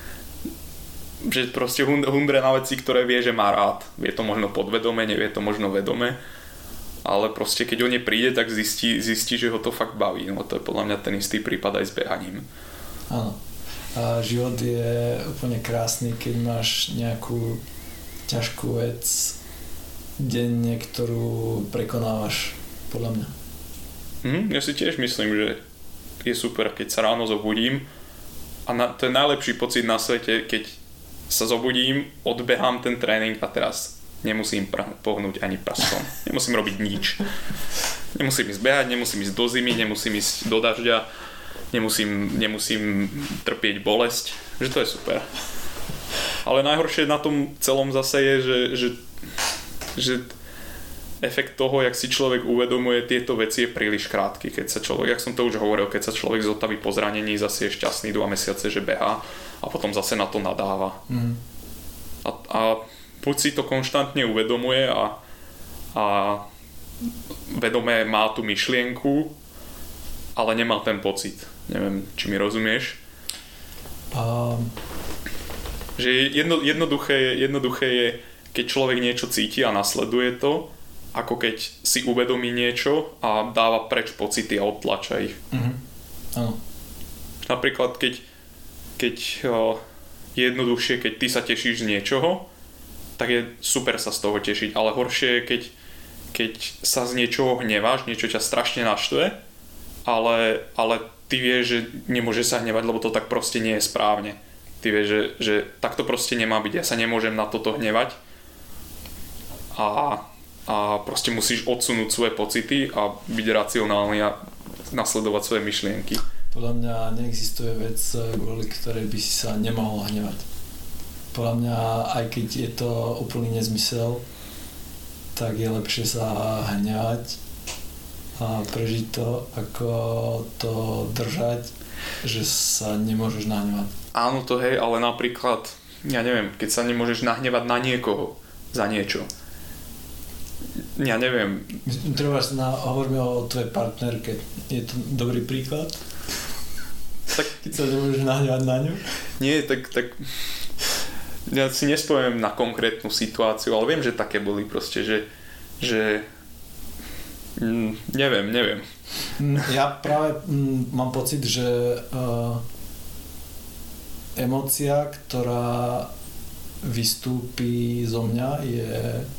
[SPEAKER 2] Že proste hundre na veci, ktoré vie, že má rád. Vie to možno podvedome, nevie to možno vedome. Ale proste keď o ne príde, tak zistí, zistí, že ho to fakt baví. No to je podľa mňa ten istý prípad aj s behaním.
[SPEAKER 1] Áno. A život je úplne krásny, keď máš nejakú ťažkú vec denne, ktorú prekonávaš, podľa mňa.
[SPEAKER 2] Hm, ja si tiež myslím, že je super, keď sa ráno zobudím a na, to je najlepší pocit na svete, keď sa zobudím, odbehám ten tréning a teraz nemusím pr- pohnúť ani prstom. Nemusím robiť nič. Nemusím ísť behať, nemusím ísť do zimy, nemusím ísť do dažďa, nemusím, nemusím trpieť bolesť. Že to je super. Ale najhoršie na tom celom zase je, že, že, že efekt toho, jak si človek uvedomuje tieto veci, je príliš krátky. Keď sa človek, jak som to už hovoril, keď sa človek zotaví po zranení, zase je šťastný dva mesiace, že behá a potom zase na to nadáva. Mm. A, a buď si to konštantne uvedomuje a, a vedomé má tú myšlienku, ale nemá ten pocit. Neviem, či mi rozumieš? Um. Že jedno, jednoduché, jednoduché je, keď človek niečo cíti a nasleduje to, ako keď si uvedomí niečo a dáva preč pocity a odtlača ich. Uh-huh. Uh. Napríklad, keď, keď uh, je jednoduchšie, keď ty sa tešíš z niečoho, tak je super sa z toho tešiť, ale horšie je, keď, keď sa z niečoho hneváš, niečo ťa strašne naštve, ale, ale ty vieš, že nemôže sa hnevať, lebo to tak proste nie je správne. Ty vieš, že, že tak to proste nemá byť, ja sa nemôžem na toto hnevať a, a proste musíš odsunúť svoje pocity a byť racionálny a nasledovať svoje myšlienky.
[SPEAKER 1] Podľa mňa neexistuje vec, kvôli ktorej by si sa nemohol hnevať. Podľa mňa, aj keď je to úplný nezmysel, tak je lepšie sa hnevať a prežiť to, ako to držať, že sa nemôžeš nahnevať.
[SPEAKER 2] Áno, to hej, ale napríklad, ja neviem, keď sa nemôžeš nahnevať na niekoho za niečo. Ja neviem.
[SPEAKER 1] Treba na, hovoríme o tvojej partnerke. Je to dobrý príklad? Tak, keď sa nemôžeš nahnevať na ňu?
[SPEAKER 2] Nie, tak... tak... Ja si nespomiem na konkrétnu situáciu, ale viem, že také boli proste, že, že mm, neviem, neviem.
[SPEAKER 1] Ja práve mm, mám pocit, že uh, emócia, ktorá vystúpi zo mňa, je,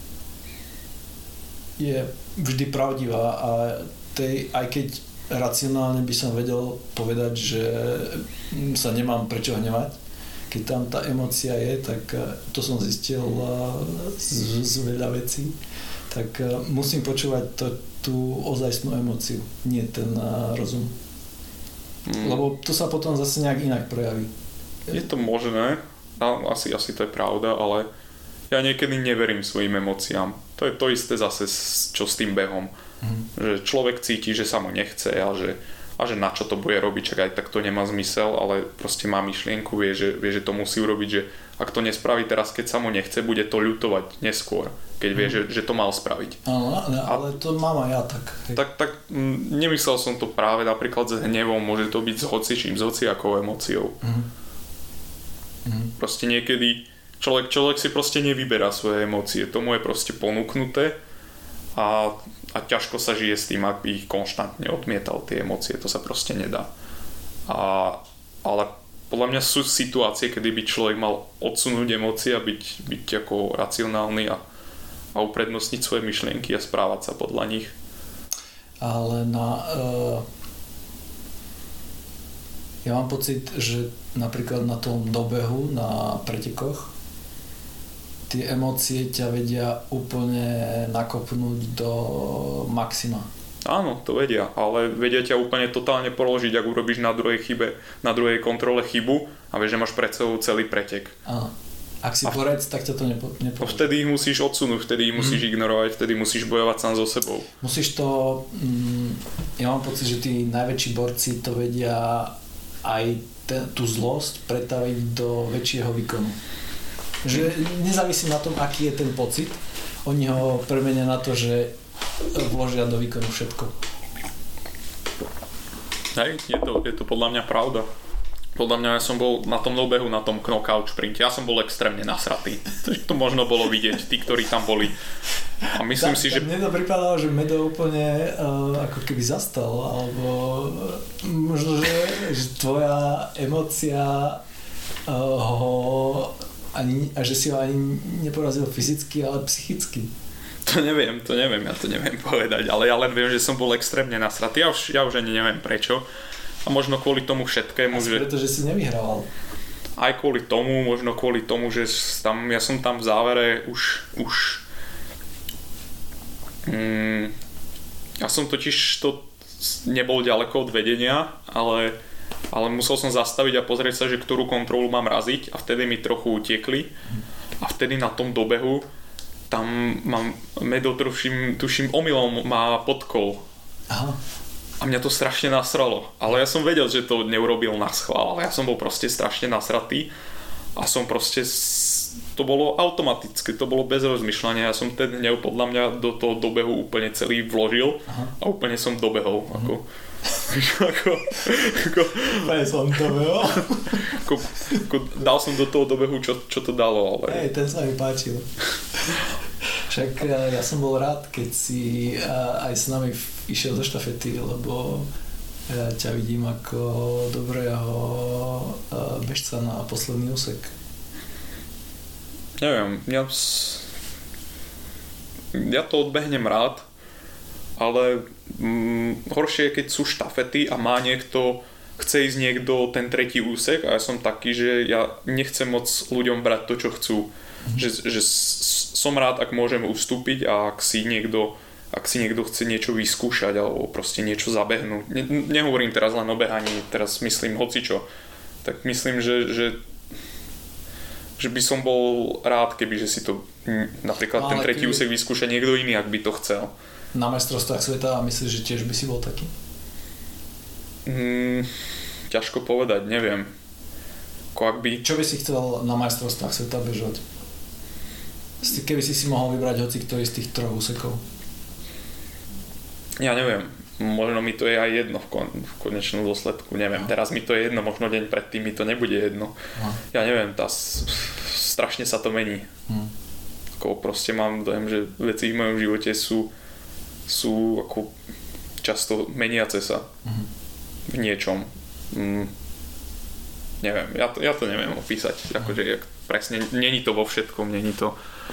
[SPEAKER 1] je vždy pravdivá a tej, aj keď racionálne by som vedel povedať, že sa nemám prečo hnevať, keď tam tá emócia je, tak to som zistil z, z veľa vecí, tak musím počúvať to, tú ozajstnú emóciu, nie ten rozum. Mm. Lebo to sa potom zase nejak inak prejaví.
[SPEAKER 2] Je to možné, asi, asi to je pravda, ale ja niekedy neverím svojim emóciám. To je to isté zase, čo s tým behom. Mm. Že človek cíti, že sa mu nechce a že, a že na čo to bude robiť, čak aj tak to nemá zmysel, ale proste má myšlienku, vie že, vie, že to musí urobiť, že ak to nespraví teraz, keď sa mu nechce, bude to ľutovať neskôr, keď vie, mm. že, že to mal spraviť.
[SPEAKER 1] Áno, ale, ale to mám aj ja tak.
[SPEAKER 2] Tak, tak m, nemyslel som to práve napríklad s hnevom, môže to byť s hocičím, s hociakou emóciou. Mm. Mm. Proste niekedy človek, človek si proste nevyberá svoje emócie, tomu je proste ponúknuté a, a ťažko sa žije s tým, ak by ich konštantne odmietal tie emócie, to sa proste nedá. A, ale podľa mňa sú situácie, kedy by človek mal odsunúť emócie a byť, byť ako racionálny a, a uprednostniť svoje myšlienky a správať sa podľa nich.
[SPEAKER 1] Ale na... Uh, ja mám pocit, že napríklad na tom dobehu, na pretekoch, tie emócie ťa vedia úplne nakopnúť do maxima.
[SPEAKER 2] Áno, to vedia, ale vedia ťa úplne totálne položiť, ak urobíš na druhej chybe, na druhej kontrole chybu a vieš, že máš pred sebou celý pretek.
[SPEAKER 1] Áno. Ak si borec, tak ťa to nepo, nepoloží.
[SPEAKER 2] Vtedy ich musíš odsunúť, vtedy ich musíš mm. ignorovať, vtedy musíš bojovať sám so sebou.
[SPEAKER 1] Musíš to... Mm, ja mám pocit, že tí najväčší borci to vedia aj ten, tú zlosť pretaviť do väčšieho výkonu. Že nezávisí na tom, aký je ten pocit, oni ho premenia na to, že vložia do výkonu všetko.
[SPEAKER 2] Hej, je to, je to podľa mňa pravda. Podľa mňa ja som bol na tom dobehu, na tom knockout šprinte, ja som bol extrémne nasratý. To možno bolo vidieť, tí, ktorí tam boli. A myslím
[SPEAKER 1] tak,
[SPEAKER 2] si, že...
[SPEAKER 1] Mne to pripadalo, že Medo úplne uh, ako keby zastal, alebo možno, že, že tvoja emócia uh, ho ani, a že si ho ani neporazil fyzicky, ale psychicky.
[SPEAKER 2] To neviem, to neviem, ja to neviem povedať, ale ja len viem, že som bol extrémne nasratý, ja už, ja už ani neviem prečo. A možno kvôli tomu všetkému,
[SPEAKER 1] Asi
[SPEAKER 2] že...
[SPEAKER 1] pretože si nevyhrával.
[SPEAKER 2] Aj kvôli tomu, možno kvôli tomu, že tam, ja som tam v závere už... už mm, ja som totiž to nebol ďaleko od vedenia, ale, ale musel som zastaviť a pozrieť sa, že ktorú kontrolu mám raziť a vtedy mi trochu utiekli. A vtedy na tom dobehu tam mám Medo, tuším, tuším omylom má podkol.
[SPEAKER 1] Aha.
[SPEAKER 2] A mňa to strašne nasralo. Ale ja som vedel, že to neurobil na schvál, ale ja som bol proste strašne nasratý a som proste... To bolo automatické, to bolo bez rozmýšľania. Ja som ten hnev podľa mňa do toho dobehu úplne celý vložil. Aha. A úplne som dobehol. Aha. Ako, ako, ako,
[SPEAKER 1] úplne som dobehol.
[SPEAKER 2] Ako, ako, dal som do toho dobehu, čo, čo to dalo. Ale...
[SPEAKER 1] Hej, ten sa mi páčil. Však ja som bol rád, keď si aj s nami išiel zo štafety, lebo ja ťa vidím ako dobrého bežca na posledný úsek.
[SPEAKER 2] Neviem, ja, ja to odbehnem rád, ale mm, horšie je, keď sú štafety a má niekto, chce ísť niekto ten tretí úsek a ja som taký, že ja nechcem moc ľuďom brať to, čo chcú. Mm. Že, že som rád, ak môžem ustúpiť a ak si niekto, ak si niekto chce niečo vyskúšať alebo proste niečo zabehnúť. Ne, nehovorím teraz len o behaní, teraz myslím hocičo. Tak myslím, že, že že by som bol rád, keby že si to napríklad no, ten tretí keby... úsek vyskúša niekto iný, ak by to chcel.
[SPEAKER 1] Na majstrovstvách sveta myslíš, že tiež by si bol taký?
[SPEAKER 2] Mm, ťažko povedať, neviem. Ak by...
[SPEAKER 1] Čo by si chcel na majstrovstvách sveta bežať? Keby si si mohol vybrať hoci ktorý z tých troch úsekov?
[SPEAKER 2] Ja neviem. Možno mi to je aj jedno v, kon, v konečnom dôsledku, neviem, no. Teraz mi to je jedno, možno deň predtým mi to nebude jedno. No. Ja neviem, tá, strašne sa to mení. Hmm. Ako proste mám dojem, že veci v mojom živote sú, sú ako často meniace sa hmm. v niečom. Hmm. neviem, ja to, ja to neviem opísať, akože presne, není to vo všetkom, není to,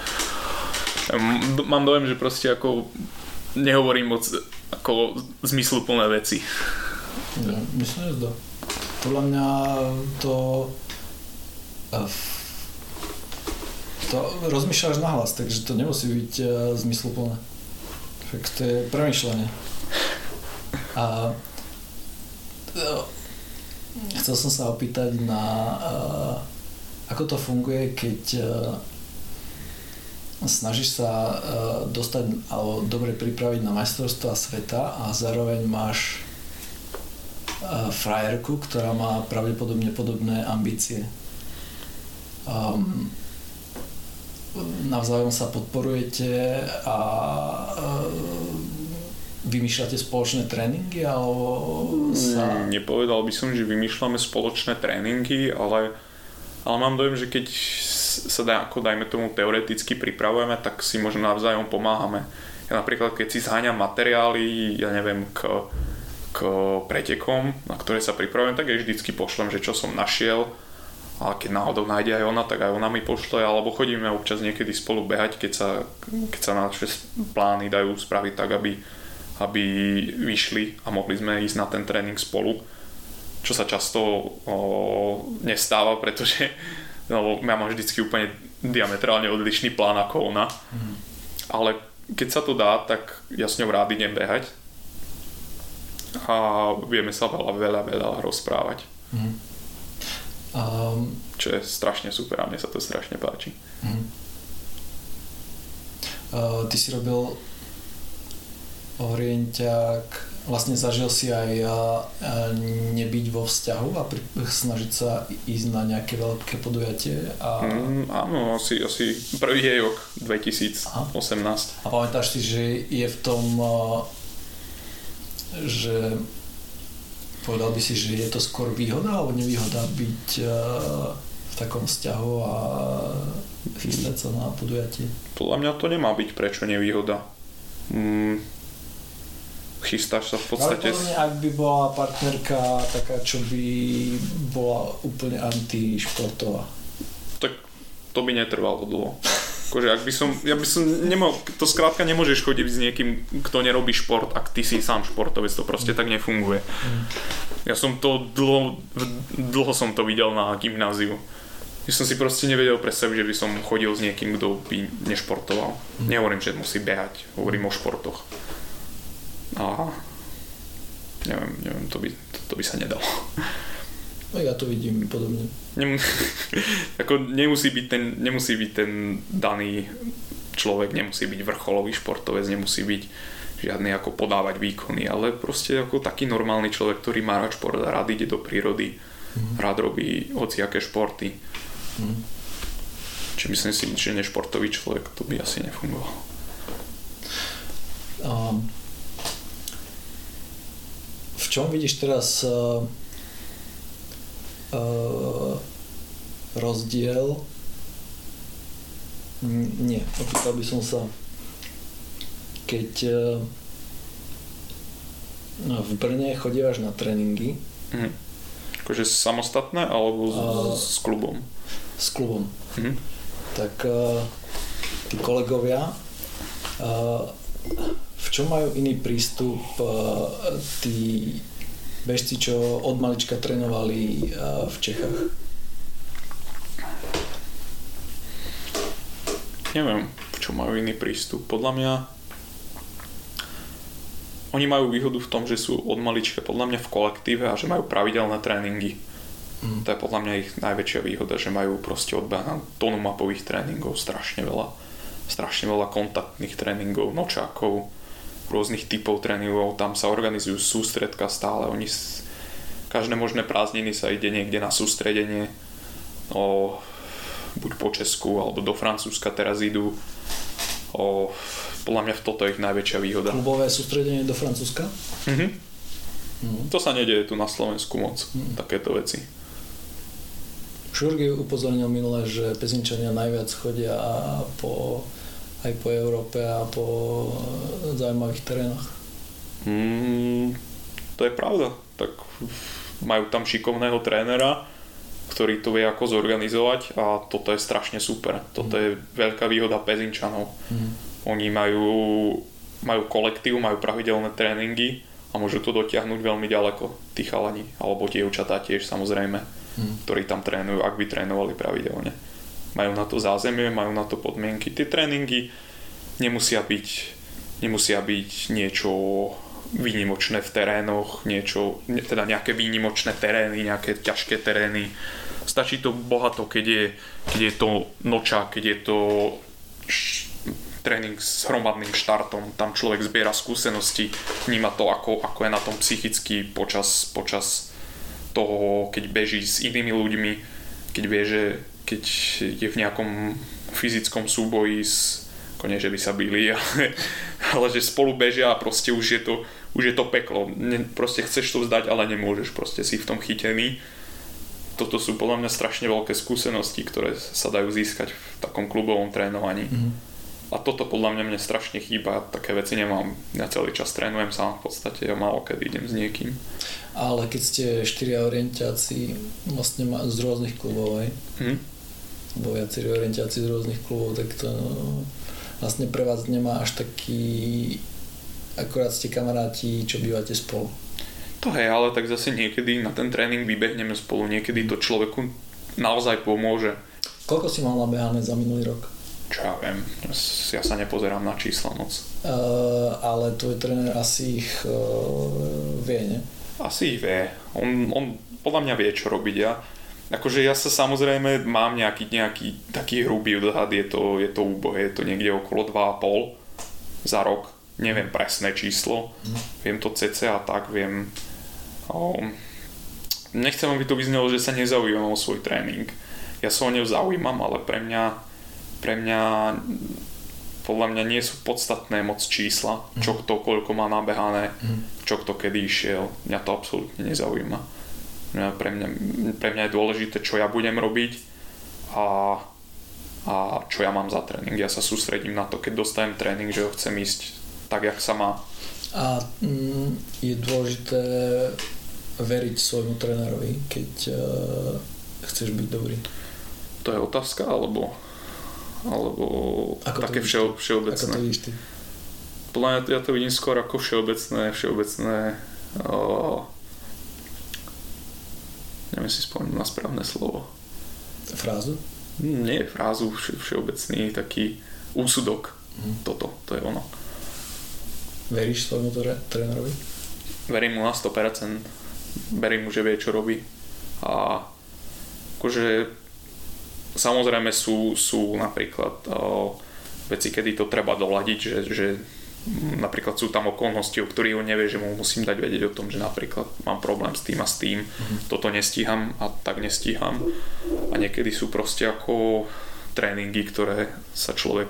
[SPEAKER 2] mám dojem, že proste ako nehovorím moc ako zmysluplné veci.
[SPEAKER 1] Ja, myslím, že to. Podľa mňa to to rozmýšľaš nahlas, takže to nemusí byť uh, zmysluplné. Tak to je premýšľanie. A uh, chcel som sa opýtať na uh, ako to funguje, keď uh, snažíš sa uh, dostať alebo dobre pripraviť na majstrovstvá sveta a zároveň máš uh, frajerku, ktorá má pravdepodobne podobné ambície. Um, navzájom sa podporujete a uh, vymýšľate spoločné tréningy alebo sa...
[SPEAKER 2] Nepovedal by som, že vymýšľame spoločné tréningy, ale, ale mám dojem, že keď sa dá, ako dajme tomu teoreticky pripravujeme, tak si možno navzájom pomáhame. Ja napríklad, keď si zháňam materiály, ja neviem, k, k pretekom, na ktoré sa pripravujem, tak aj vždycky pošlem, že čo som našiel, a keď náhodou nájde aj ona, tak aj ona mi pošle, alebo chodíme občas niekedy spolu behať, keď sa, keď sa naše plány dajú spraviť tak, aby, aby vyšli a mohli sme ísť na ten tréning spolu, čo sa často o, nestáva, pretože no, ja mám vždycky úplne diametrálne odlišný plán ako ona, mm. ale keď sa to dá, tak ja s ňou rád idem behať a vieme sa veľa, veľa, veľa rozprávať. Mm. Um, čo je strašne super a mne sa to strašne páči. Uh-huh.
[SPEAKER 1] Uh, ty si robil orienťák, vlastne zažil si aj uh, nebyť vo vzťahu a pri, snažiť sa ísť na nejaké veľké podujatie. A...
[SPEAKER 2] Mm, áno, asi, asi prvý je rok dvetisíc osemnásť.
[SPEAKER 1] Aha. A pamätáš si, že je v tom, uh, že povedal by si, že je to skôr výhoda alebo nevýhoda byť uh, v takom vzťahu a chystať sa na podujatie?
[SPEAKER 2] Podľa mňa to nemá byť prečo nevýhoda. Mm, chystáš sa v podstate...
[SPEAKER 1] Ale podobne, ak by bola partnerka taká, čo by bola úplne anti-športová.
[SPEAKER 2] Tak to by netrvalo dlho. Akože ak by som, ja by som nemal, to skrátka nemôžeš chodiť s niekým, kto nerobí šport, ak ty si sám športovec, to proste mm. tak nefunguje. Mm. Ja som to dlho, dlho som to videl na gymnáziu. Ja som si proste nevedel predstaviť, že by som chodil s niekým, kto by nešportoval. Mm. Nehovorím, že musí behať, hovorím o športoch. A neviem, neviem, to by, to, to by sa nedalo.
[SPEAKER 1] No ja to vidím podobne.
[SPEAKER 2] Nem, ako nemusí byť ten, nemusí byť ten daný človek, nemusí byť vrcholový športovec, nemusí byť žiadny ako podávať výkony, ale proste ako taký normálny človek, ktorý má rád šport a rád ide do prírody, mm. rád robí hociaké športy. Mm. Čiže myslím si, že nešportový človek to by asi nefungoval.
[SPEAKER 1] Um, v čom vidíš teraz uh, Uh, rozdiel nie, opýtal by som sa keď uh, v Brne chodívaš na tréningy
[SPEAKER 2] mm. akože samostatné alebo s, uh, s klubom?
[SPEAKER 1] S klubom
[SPEAKER 2] mm.
[SPEAKER 1] tak uh, tí kolegovia uh, v čom majú iný prístup uh, tí bežci, čo od malička trénovali v Čechách?
[SPEAKER 2] Neviem, v čom majú iný prístup. Podľa mňa oni majú výhodu v tom, že sú od malička podľa mňa v kolektíve a že majú pravidelné tréningy. Mm. To je podľa mňa ich najväčšia výhoda, že majú proste odbehané tónu mapových tréningov, strašne veľa. Strašne veľa kontaktných tréningov, nočákov, rôznych typov tréningov, tam sa organizujú sústredka stále, oni s... každé možné prázdniny sa ide niekde na sústredenie, o, buď po Česku alebo do Francúzska teraz idú, o, podľa mňa toto je ich najväčšia výhoda.
[SPEAKER 1] Klubové sústredenie do Francúzska?
[SPEAKER 2] Mhm. Mhm. To sa nedieje tu na Slovensku moc, mhm. takéto veci.
[SPEAKER 1] Šurgy upozornil minule, že Pezinčania najviac chodia po aj po Európe a po zaujímavých terénoch.
[SPEAKER 2] Mm, to je pravda. Tak majú tam šikovného trénera ktorý to vie ako zorganizovať a toto je strašne super. Toto je veľká výhoda Pezinčanov. Mm. Oni majú, majú kolektív, majú pravidelné tréningy a môžu to dotiahnuť veľmi ďaleko, tí chalani, alebo dievčatá tiež samozrejme, mm. ktorí tam trénujú, ak by trénovali pravidelne. Majú na to zázemie, majú na to podmienky. Tie tréningy nemusia byť, nemusia byť niečo výnimočné v terénoch, niečo, teda nejaké výnimočné terény, nejaké ťažké terény. Stačí to bohato, keď je, keď je to noča, keď je to š- tréning s hromadným štartom, tam človek zbiera skúsenosti, vníma to, ako, ako je na tom psychicky počas, počas toho, keď beží s inými ľuďmi, keď vie, že keď je v nejakom fyzickom súboji s, ako nie, že by sa bili, ale, ale že spolu bežia a proste už je to už je to peklo. Proste chceš to vzdať, ale nemôžeš, proste si v tom chytený. Toto sú podľa mňa strašne veľké skúsenosti, ktoré sa dajú získať v takom klubovom trénovaní. Mm-hmm. A toto podľa mňa mne strašne chýba, také veci nemám. Ja celý čas trénujem sám v podstate, ja málo kedy idem s niekým.
[SPEAKER 1] Ale keď ste štyria orientiáci vlastne z rôznych klubov, aj? Mm-hmm. Bo viacerí orientiáci z rôznych klubov, tak to vlastne pre vás nemá až taký... Akurát ste kamaráti, čo bývate spolu.
[SPEAKER 2] To hej, ale tak zase niekedy na ten tréning vybehneme spolu, niekedy to človeku naozaj pomôže.
[SPEAKER 1] Koľko si mal nabehané za minulý rok?
[SPEAKER 2] Čo ja viem, ja sa nepozerám na čísla moc.
[SPEAKER 1] Uh, ale tvoj tréner asi ich uh, vie, ne?
[SPEAKER 2] Asi ich vie. On, on podľa mňa vie, čo robiť. Ja, akože ja sa samozrejme mám nejaký, nejaký taký hrubý odhad, je to, je to úbohé, je to niekde okolo dva a pol za rok. Neviem presné číslo, mm. viem to cca tak, viem. O, nechcem, aby to vyznelo, že sa nezaujímam o svoj tréning. Ja sa o neho zaujímam, ale pre mňa, pre mňa podľa mňa nie sú podstatné moc čísla, mm. čo kto, koľko má nabehané, mm. čo kto kedy išiel. Mňa to absolútne nezaujíma. Mňa, pre, mňa, pre mňa je dôležité, čo ja budem robiť a, a čo ja mám za tréning. Ja sa sústredím na to, keď dostanem tréning, že ho chcem ísť tak, jak sa má.
[SPEAKER 1] A mm, je dôležité veriť svojmu trénerovi, keď uh, chceš byť dobrý.
[SPEAKER 2] To je otázka, alebo, alebo také všeo, všeobecné?
[SPEAKER 1] Ako to vidíš ty?
[SPEAKER 2] Podľa mňa ja to vidím skôr ako všeobecné, všeobecné uh, neviem si spomenúť na správne slovo.
[SPEAKER 1] Frázu?
[SPEAKER 2] Nie frázu, vše, všeobecný taký úsudok. Hmm. Toto, to je ono.
[SPEAKER 1] Veríš svojmu trénerovi?
[SPEAKER 2] Verím mu na sto percent. Verím mu, že vie, čo robí. A akože samozrejme sú, sú napríklad o, veci, kedy to treba doľadiť, že, že napríklad sú tam okolnosti, o ktorých on nevie, že mu musím dať vedieť o tom, že napríklad mám problém s tým a s tým, mm-hmm. toto nestíham a tak nestíham. A niekedy sú proste ako tréningy, ktoré sa človek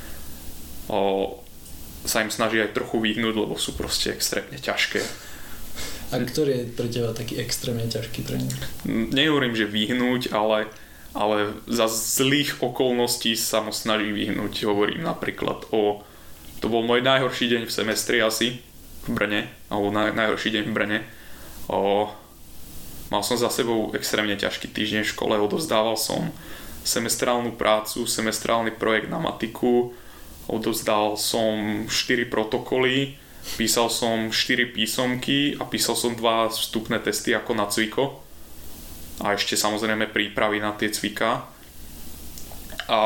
[SPEAKER 2] o, sa im snaží aj trochu vyhnúť, lebo sú proste extrémne ťažké.
[SPEAKER 1] A ktorý je pre teba taký extrémne ťažký tréning?
[SPEAKER 2] Nehovorím, že vyhnúť, ale, ale za zlých okolností sa mu snaží vyhnúť. Hovorím napríklad o... To bol môj najhorší deň v semestri asi v Brne, alebo naj, najhorší deň v Brne. O, mal som za sebou extrémne ťažký týždeň v škole, odovzdával som semestrálnu prácu, semestrálny projekt na matiku, odovzdal som štyri protokoly, písal som štyri písomky a písal som dva vstupné testy ako na cviko a ešte samozrejme prípravy na tie cviká a,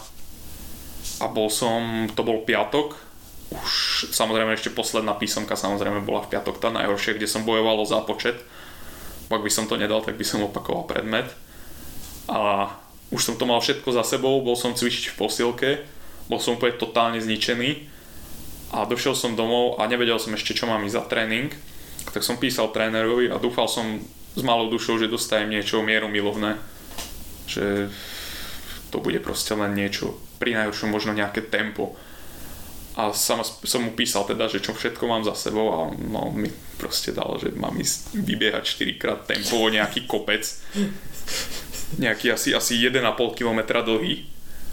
[SPEAKER 2] a bol som, to bol piatok, už samozrejme ešte posledná písomka samozrejme bola v piatok tá najhoršia, kde som bojoval o zápočet, ak by som to nedal, tak by som opakoval predmet a už som to mal všetko za sebou, bol som cvičiť v posielke. Bol som úplne totálne zničený a došiel som domov a nevedel som ešte, čo mám ísť za tréning. Tak som písal trénerovi a dúfal som s malou dušou, že dostajem niečo mierumilovné. Že to bude proste len niečo, pri najhoršom možno nejaké tempo. A som, som mu písal teda, že čo všetko mám za sebou a no, mi proste dal, že mám ísť vybiehať štyrikrát tempo o nejaký kopec. Nejaký asi, asi jeden a pol kilometra dlhý.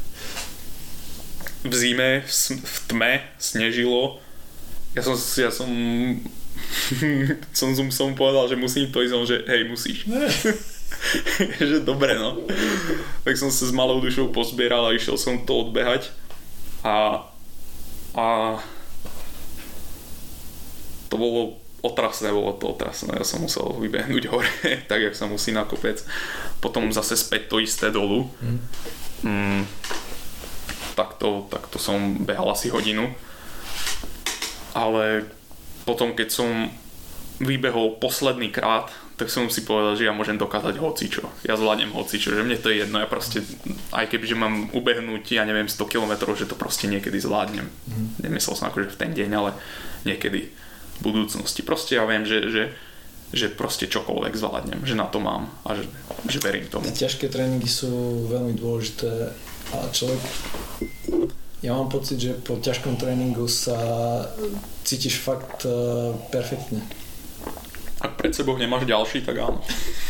[SPEAKER 2] V zime, v tme, snežilo. Ja som, ja som, som, som povedal, že musím to ísť, že hej, musíš. že dobre, no. Tak som sa s malou dušou pozbieral a išiel som to odbehať. A, a to bolo otrasné, bolo to otrasné. Ja som musel vybehnúť hore, tak jak sa musí na kopec. Potom zase späť to isté dolu. Mm. Mm, takto, takto som behal asi hodinu. Ale potom, keď som vybehol posledný krát, tak som si povedal, že ja môžem dokázať hocičo. Ja zvládnem hocičo, že mne to je jedno. Ja proste, aj keby, že mám ubehnúť, ja neviem, sto kilometrov, že to proste niekedy zvládnem. Mm. Nemyslel som akože v ten deň, ale niekedy v budúcnosti. Proste ja viem, že, že, že proste čokoľvek zvládnem, že na to mám a že, že verím tomu.
[SPEAKER 1] Ťažké tréningy sú veľmi dôležité a človek... Ja mám pocit, že po ťažkom tréningu sa cítiš fakt uh, perfektne.
[SPEAKER 2] Ak pred sebou nemáš ďalší, tak áno.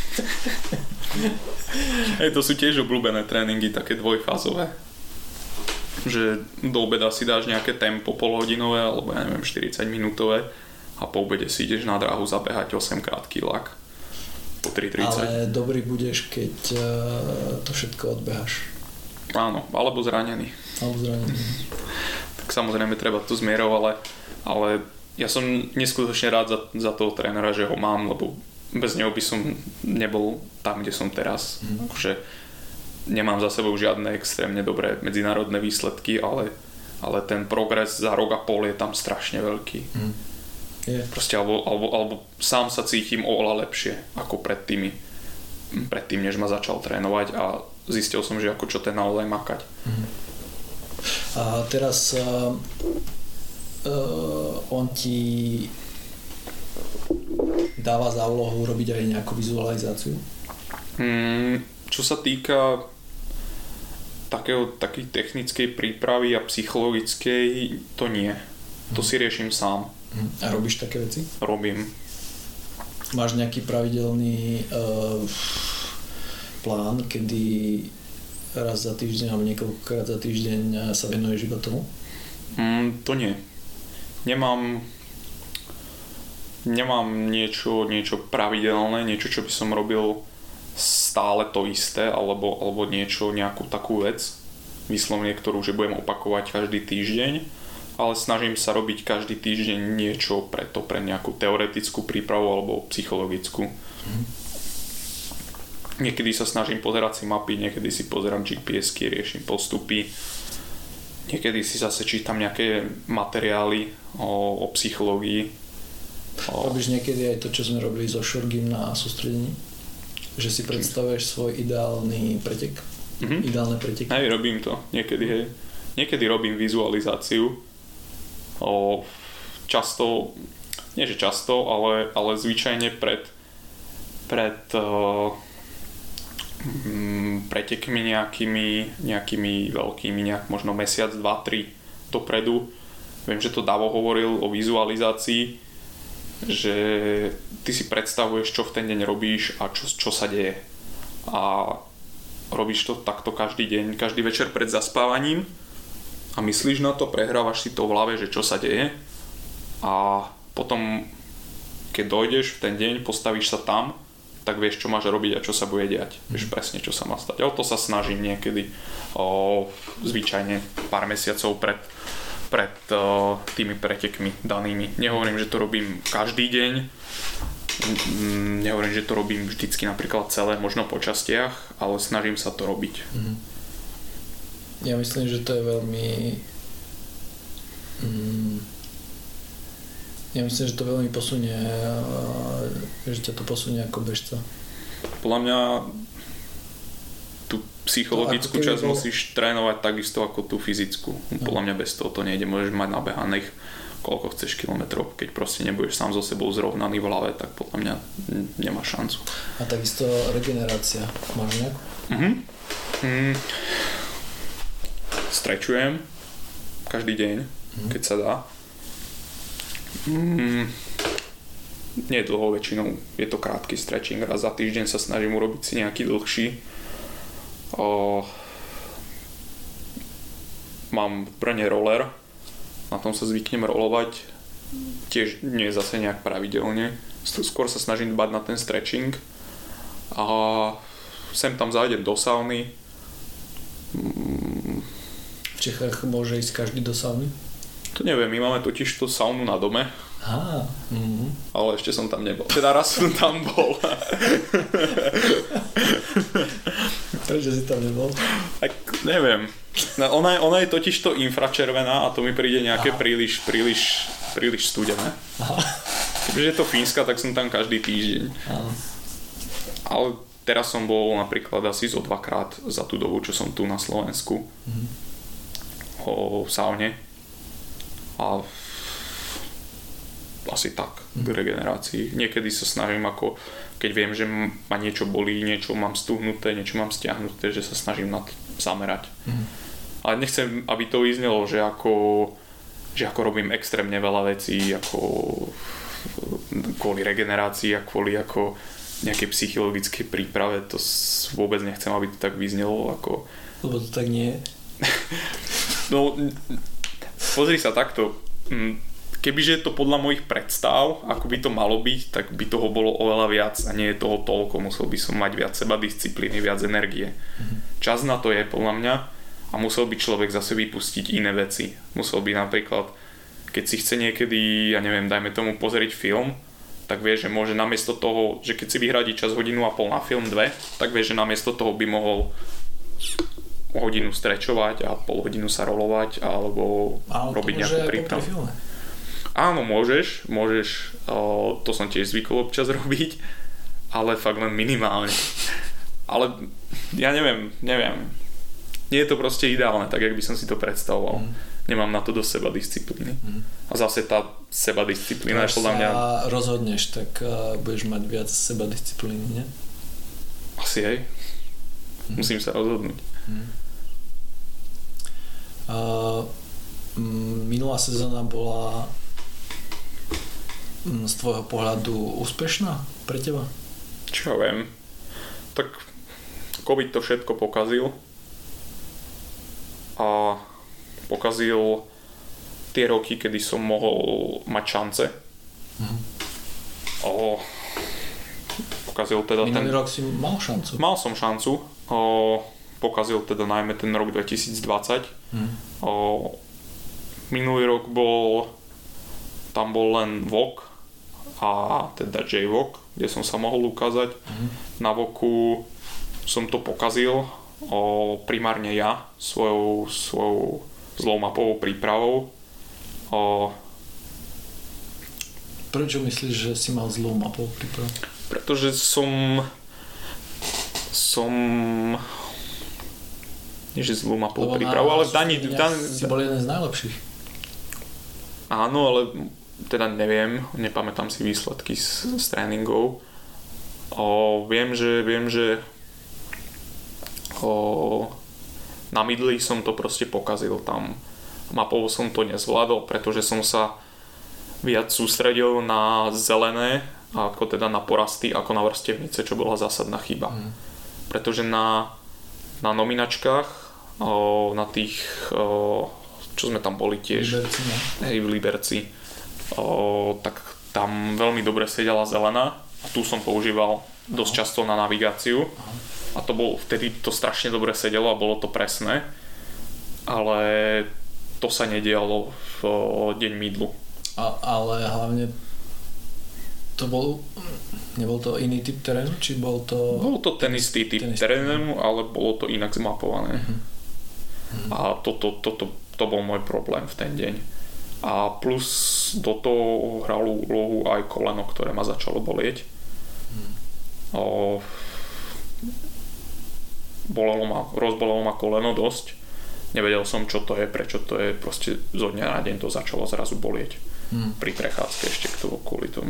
[SPEAKER 2] Hej, to sú tiež obľúbené tréningy, také dvojfázové. Že do obeda si dáš nejaké tempo polhodinové, alebo ja neviem, štyridsať minútové a po obede si ideš na dráhu zabehať osemkrát kilák po tri tridsať.
[SPEAKER 1] Ale dobrý budeš, keď uh, to všetko odbeháš.
[SPEAKER 2] Áno, alebo zranený.
[SPEAKER 1] Alebo zranený.
[SPEAKER 2] Tak samozrejme treba to zmierov, ale, ale ja som neskutočne rád za, za toho trénera, že ho mám, lebo bez neho by som nebol tam, kde som teraz. Mm. Akože nemám za sebou žiadne extrémne dobré medzinárodné výsledky, ale, ale ten progres za rok a pol je tam strašne veľký. Mm. Yeah. Proste alebo, alebo, alebo sám sa cítim oveľa lepšie ako pred tými, predtým, než ma začal trénovať a zistil som, že ako čo ten naozaj makať. Mm.
[SPEAKER 1] A teraz uh, uh, on ti dáva za úlohu robiť aj nejakú vizualizáciu?
[SPEAKER 2] Mm, čo sa týka takého, takej technickej prípravy a psychologickej, to nie. To mm. si riešim sám.
[SPEAKER 1] Mm. A robíš také veci?
[SPEAKER 2] Robím.
[SPEAKER 1] Máš nejaký pravidelný uh, plán, kedy raz za týždeň alebo niekoľkokrát za týždeň sa venuješ iba tomu?
[SPEAKER 2] Mm, to nie. Nemám nemám niečo, niečo pravidelné, niečo, čo by som robil stále to isté, alebo, alebo niečo, nejakú takú vec, vyslovene, ktorú že budem opakovať každý týždeň, ale snažím sa robiť každý týždeň niečo preto, pre nejakú teoretickú prípravu alebo psychologickú. Mm. Niekedy sa snažím pozerať si mapy, niekedy si pozerám G P S ky, riešim postupy. Niekedy si zase čítam nejaké materiály o, o psychológii. O...
[SPEAKER 1] Robíš niekedy aj to, čo sme robili so Šurgim na sústredení? Že si predstavuješ svoj ideálny pretek? Mm-hmm. Ideálne preteky?
[SPEAKER 2] Hej, robím to. Niekedy, hej. Niekedy robím vizualizáciu. O, často, nie že často, ale, ale zvyčajne pred pred o, pretekmi nejakými, nejakými veľkými, nejak možno mesiac, dva, tri dopredu. Viem, že to Davo hovoril o vizualizácii, že ty si predstavuješ, čo v ten deň robíš a čo, čo sa deje. A robíš to takto každý deň, každý večer pred zaspávaním a myslíš na to, prehrávaš si to v hlave, že čo sa deje a potom, keď dojdeš v ten deň, postavíš sa tam, tak vieš, čo máš robiť a čo sa bude diať. Mm. Vieš presne, čo sa má stať. A o to sa snažím niekedy o, zvyčajne pár mesiacov pred, pred o, tými pretekmi danými. Nehovorím, že to robím každý deň. Nehovorím, že to robím vždycky napríklad celé, možno po častiach, ale snažím sa to robiť. Mm.
[SPEAKER 1] Ja myslím, že to je veľmi... Mm, Ja myslím, že to veľmi posunie, že ťa to posunie ako bežca.
[SPEAKER 2] Podľa mňa tú psychologickú časť bol... musíš trénovať takisto ako tú fyzickú. No. Podľa mňa bez toho to nejde. Môžeš mať nabehaných koľko chceš kilometrov. Keď proste nebudeš sám so sebou zrovnaný v hlave, tak podľa mňa nemáš šancu.
[SPEAKER 1] A takisto regenerácia. Máš nejak?
[SPEAKER 2] Mhm. Mm. Strečujem každý deň, mm. keď sa dá. Mm, nie je dlho, väčšinou je to krátky stretching, raz za týždeň sa snažím urobiť si nejaký dlhší. O, mám v Brne roller, na tom sa zvyknem rolovať, tiež nie je zase nejak pravidelne, skôr sa snažím dbať na ten stretching a sem tam zájdem do sauny.
[SPEAKER 1] V Čechách môže ísť každý do sauny?
[SPEAKER 2] To neviem, my máme totiž tú saunu na dome.
[SPEAKER 1] Á, mm-hmm.
[SPEAKER 2] Ale ešte som tam nebol. Teda raz som tam bol.
[SPEAKER 1] Prečo si tam nebol?
[SPEAKER 2] Tak neviem. No, ona, je, ona je totiž to infračervená a to mi príde nejaké Aha. príliš, príliš, príliš studené. Keďže je to Fínska, tak som tam každý týždeň. Aha. Ale teraz som bol napríklad asi zo dvakrát za tú dobu, čo som tu na Slovensku. Mhm. O, v saune. A asi tak k regenerácii. Niekedy sa snažím ako, keď viem, že ma niečo bolí, niečo mám stuhnuté, niečo mám stiahnuté, že sa snažím na to zamerať. Mm. Ale nechcem, aby to vyznelo, že ako, že ako robím extrémne veľa vecí, ako kvôli regenerácii a kvôli ako nejakej psychologickej príprave. To vôbec nechcem, aby to tak vyznelo. Ako...
[SPEAKER 1] Lebo to tak nie je.
[SPEAKER 2] No, pozri sa takto. Kebyže je to podľa mojich predstav, ako by to malo byť, tak by toho bolo oveľa viac a nie je toho toľko. Musel by som mať viac seba disciplíny, viac energie. Mm-hmm. Čas na to je podľa mňa a musel by človek zase vypustiť iné veci. Musel by napríklad, keď si chce niekedy, ja neviem, dajme tomu pozrieť film, tak vie, že môže namiesto toho, že keď si vyhradí čas hodinu a pol na film, dve, tak vie, že namiesto toho by mohol hodinu strečovať a pol hodinu sa rolovať alebo ale robiť nejakú prípravu. Áno, môžeš, môžeš, o, to som tiež zvykol občas robiť, ale fakt len minimálne. Ale ja neviem, neviem. Nie je to proste ideálne, tak jak by som si to predstavoval. Mm. Nemám na to do seba disciplíny. Mm. A zase tá seba disciplína je podľa mňa... Keď
[SPEAKER 1] sa rozhodneš, tak uh, budeš mať viac seba disciplíny, nie?
[SPEAKER 2] Asi aj. Mm. Musím sa rozhodnúť. Mm.
[SPEAKER 1] Uh, minulá sezóna bola z tvojho pohľadu úspešná pre teba?
[SPEAKER 2] Čo viem. Tak COVID to všetko pokazil. A pokazil tie roky, kedy som mohol mať šance. Mhm. O, pokazil teda
[SPEAKER 1] Minulý
[SPEAKER 2] ten...
[SPEAKER 1] rok si mal šancu.
[SPEAKER 2] Mal som šancu. O, pokazil teda najmä ten rok dvetisícdvadsať. Mhm. O, minulý rok bol... Tam bol len vok a teda J-Vok, kde som sa mohol ukázať. Mm. Na voku som to pokazil o, primárne ja svojou, svojou zlou mapovou prípravou. O,
[SPEAKER 1] Prečo myslíš, že si mal zlú mapovú prípravu?
[SPEAKER 2] Pretože som som nie že zlú mapovú prípravu, ale Dani... Dan,
[SPEAKER 1] si bol jeden z najlepších.
[SPEAKER 2] Áno, ale teda neviem, nepamätám si výsledky z, z tréningov. O, viem, že, viem, že o, na midli som to proste pokazil tam. Mapovo som to nezvládol, pretože som sa viac sústredil na zelené, ako teda na porasty, ako na vrstevnice, čo bola zásadná chyba. Mm. Pretože na, na nominačkách, o, na tých, o, čo sme tam boli tiež,
[SPEAKER 1] Liberci, ne?
[SPEAKER 2] hej, v Liberci, O, tak tam veľmi dobre sedela zelená a tu som používal dosť často na navigáciu a to bol, vtedy to strašne dobre sedelo a bolo to presné, ale to sa nedialo v o, deň midlu.
[SPEAKER 1] A, ale hlavne to bol, nebol to iný typ terénu, či bol to...
[SPEAKER 2] Bol to ten istý typ terénu, ale bolo to inak zmapované. Uh-huh. A toto to, to, to, to bol môj problém v ten deň. A plus do toho hralo úlohu aj koleno, ktoré ma začalo bolieť. Hmm. O, bolelo ma, rozbolelo ma koleno dosť. Nevedel som, čo to je, prečo to je. Proste zo dňa na deň to začalo zrazu bolieť. Hmm. Pri prechádzke ešte k tomu, kvôli tomu.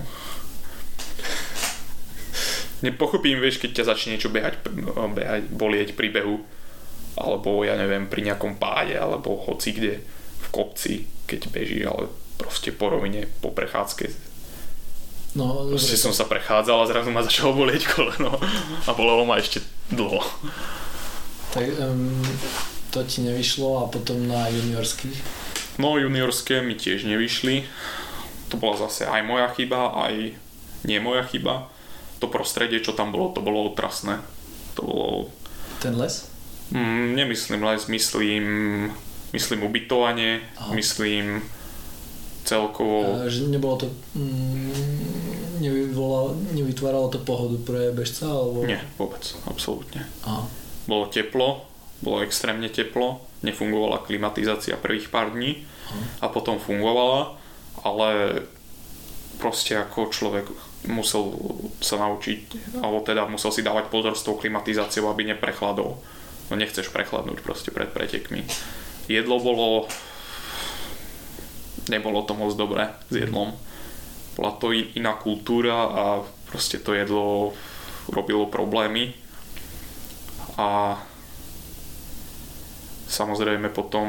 [SPEAKER 2] Nepochopím, vieš, keď ťa začne niečo behať, behať, bolieť pri behu. Alebo, ja neviem, pri nejakom páde, alebo hoci kde v kopci, keď beží, ale proste po rovine, po prechádzke.
[SPEAKER 1] No,
[SPEAKER 2] proste som sa prechádzal a zrazu ma začalo bolieť koleno a bolelo ma ešte dlho.
[SPEAKER 1] Tak um, to ti nevyšlo a potom na juniorských?
[SPEAKER 2] No juniorské mi tiež nevyšli. To bola zase aj moja chyba, aj nie moja chyba. To prostredie, čo tam bolo, to bolo otrasné. To bolo...
[SPEAKER 1] Ten les?
[SPEAKER 2] Mm, nemyslím les, myslím, myslím ubytovanie, Aha. myslím celkovo...
[SPEAKER 1] A, že nebolo to... Mm, nevytváralo to pohodu pre bežca? Alebo...
[SPEAKER 2] Nie, vôbec, absolútne.
[SPEAKER 1] Aha.
[SPEAKER 2] Bolo teplo, bolo extrémne teplo, nefungovala klimatizácia prvých pár dní Aha. a potom fungovala, ale proste ako človek musel sa naučiť, alebo teda musel si dávať pozor s tou klimatizáciou, aby neprechladol. No nechceš prechladnúť proste pred pretekmi. Jedlo bolo... Nebolo to moc dobré s jedlom. Bola to iná kultúra a proste to jedlo robilo problémy. A samozrejme potom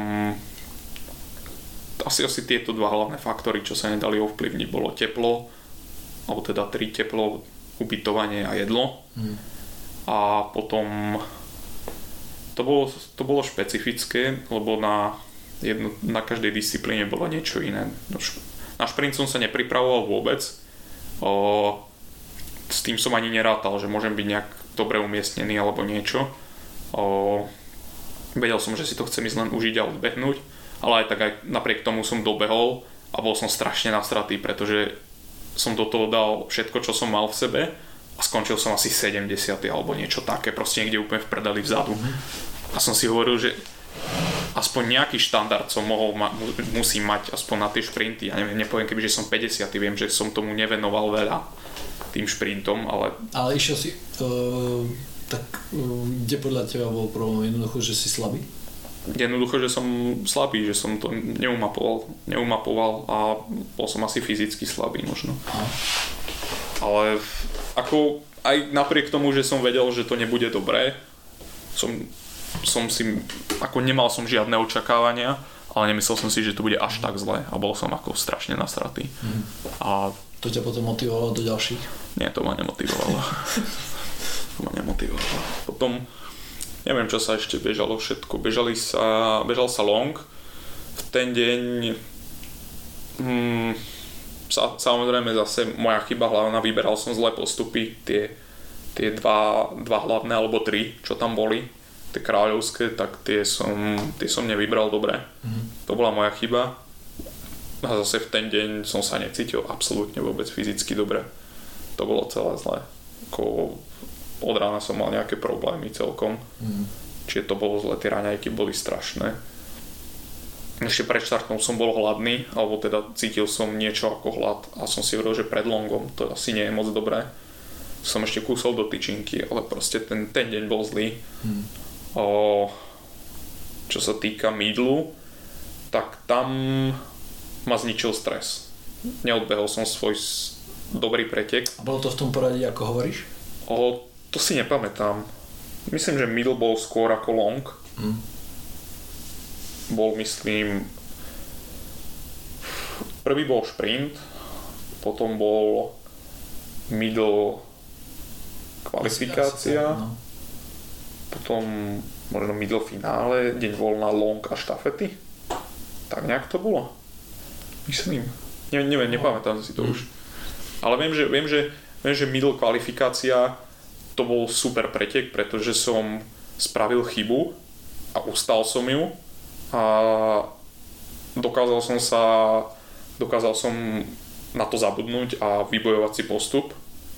[SPEAKER 2] asi, asi tieto dva hlavné faktory, čo sa nedali ovplyvniť, bolo teplo, alebo teda tri teplo, ubytovanie a jedlo. Hmm. A potom to bolo, to bolo špecifické, lebo na, jedno, na každej disciplíne bolo niečo iné. Na šprint som sa nepripravoval vôbec. O, s tým som ani nerátal, že môžem byť nejak dobre umiestnený alebo niečo. O, vedel som, že si to chcem ísť len užiť a odbehnúť, ale aj tak aj napriek tomu som dobehol a bol som strašne nasratý, pretože som do toho dal všetko, čo som mal v sebe a skončil som asi sedemdesiaty alebo niečo také, proste niekde úplne v prdeli vzadu. A som si hovoril, že aspoň nejaký štandard som mohol ma- musím mať aspoň na tie šprinty. Ja neviem, nepoviem, kebyže som päťdesiaty, viem, že som tomu nevenoval veľa tým šprintom, ale... Ale
[SPEAKER 1] išiel si... Uh, tak uh, kde podľa teba bol problém? Jednoducho, že si slabý?
[SPEAKER 2] Jednoducho, že som slabý, že som to neumapoval, neumapoval a bol som asi fyzicky slabý možno. Aha. Ale ako aj napriek tomu, že som vedel, že to nebude dobré, som, som si, ako nemal som žiadne očakávania, ale nemyslel som si, že to bude až tak zle a bol som ako strašne nasratý. Mhm. A
[SPEAKER 1] to ťa potom motivovalo do ďalších?
[SPEAKER 2] Nie, to ma nemotivovalo. to ma nemotivovalo. Potom neviem, čo sa ešte bežalo všetko. Bežali sa, bežal sa long. V ten deň hmm, sa, samozrejme zase moja chyba hlavná, vyberal som zlé postupy. Tie, tie dva, dva hlavné alebo tri, čo tam boli, tie kráľovské, tak tie som, tie som nevybral dobre. Mm-hmm. To bola moja chyba. A zase v ten deň som sa necítil absolútne vôbec fyzicky dobre. To bolo celé zlé. Ako od rána som mal nejaké problémy celkom. Mm. Čiže to bolo zle, tie raňajky boli strašné. Ešte pred štartom som bol hladný, alebo teda cítil som niečo ako hlad a som si hovoril, že pred longom to asi nie je moc dobré. Som ešte kúsol do tyčinky, ale proste ten, ten deň bol zlý. Mm. O, čo sa týka mydlu, tak tam ma zničil stres. Neodbehol som svoj dobrý pretek.
[SPEAKER 1] A bolo to v tom poradí, ako hovoríš?
[SPEAKER 2] O, to si nepamätám. Myslím, že middle bol skôr ako long. Mm. Bol, myslím... Prvý bol sprint, potom bol middle kvalifikácia, no. Potom možno middle finále, deň voľna long a štafety. Tak nejak to bolo. Myslím. Ne, neviem, nepamätám si to mm. už. Ale viem, že, viem, že, viem, že middle kvalifikácia to bol super pretek, pretože som spravil chybu a ustal som ju a dokázal som sa dokázal som na to zabudnúť a vybojovať si postup.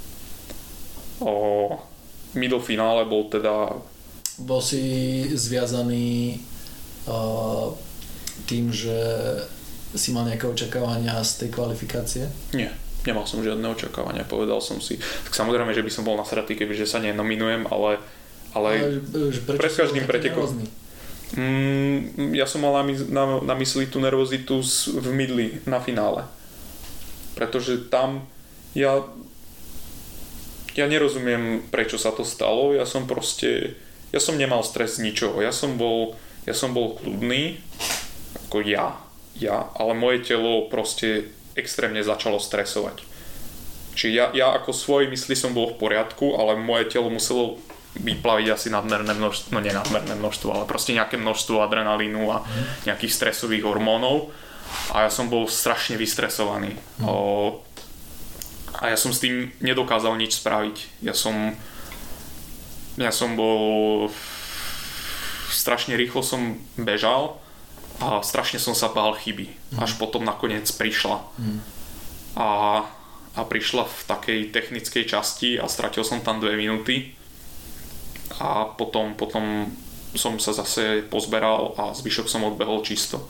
[SPEAKER 2] O middle finále bol teda...
[SPEAKER 1] Bol si zviazaný uh, tým, že si mal nejaké očakávania z tej kvalifikácie?
[SPEAKER 2] Nie. Nemal som žiadne očakávania, povedal som si. Tak samozrejme, že by som bol nasratý, kebyže sa nenominujem, ale, ale, ale pred každým pretekom. Mm, ja som mal na, na, na mysli tú nervozitu v midli na finále. Pretože tam ja ja nerozumiem, prečo sa to stalo. Ja som proste ja som nemal stres z ničoho. Ja som bol ja som bol kľudný ako ja, ja, ale moje telo proste extrémne začalo stresovať. Čiže ja, ja ako svojej mysli som bol v poriadku, ale moje telo muselo vyplaviť asi nadmerné množstvo, no nie nadmerné množstvo, ale proste nejaké množstvo adrenalínu a nejakých stresových hormónov a ja som bol strašne vystresovaný. Mm. O, a ja som s tým nedokázal nič spraviť. Ja som ja som bol... Strašne rýchlo som bežal a strašne som sa bál chyby. Mm. Až potom nakoniec prišla. Mm. A, a prišla v takej technickej časti a stratil som tam dve minúty. A potom, potom som sa zase pozberal a zvyšok som odbehol čisto.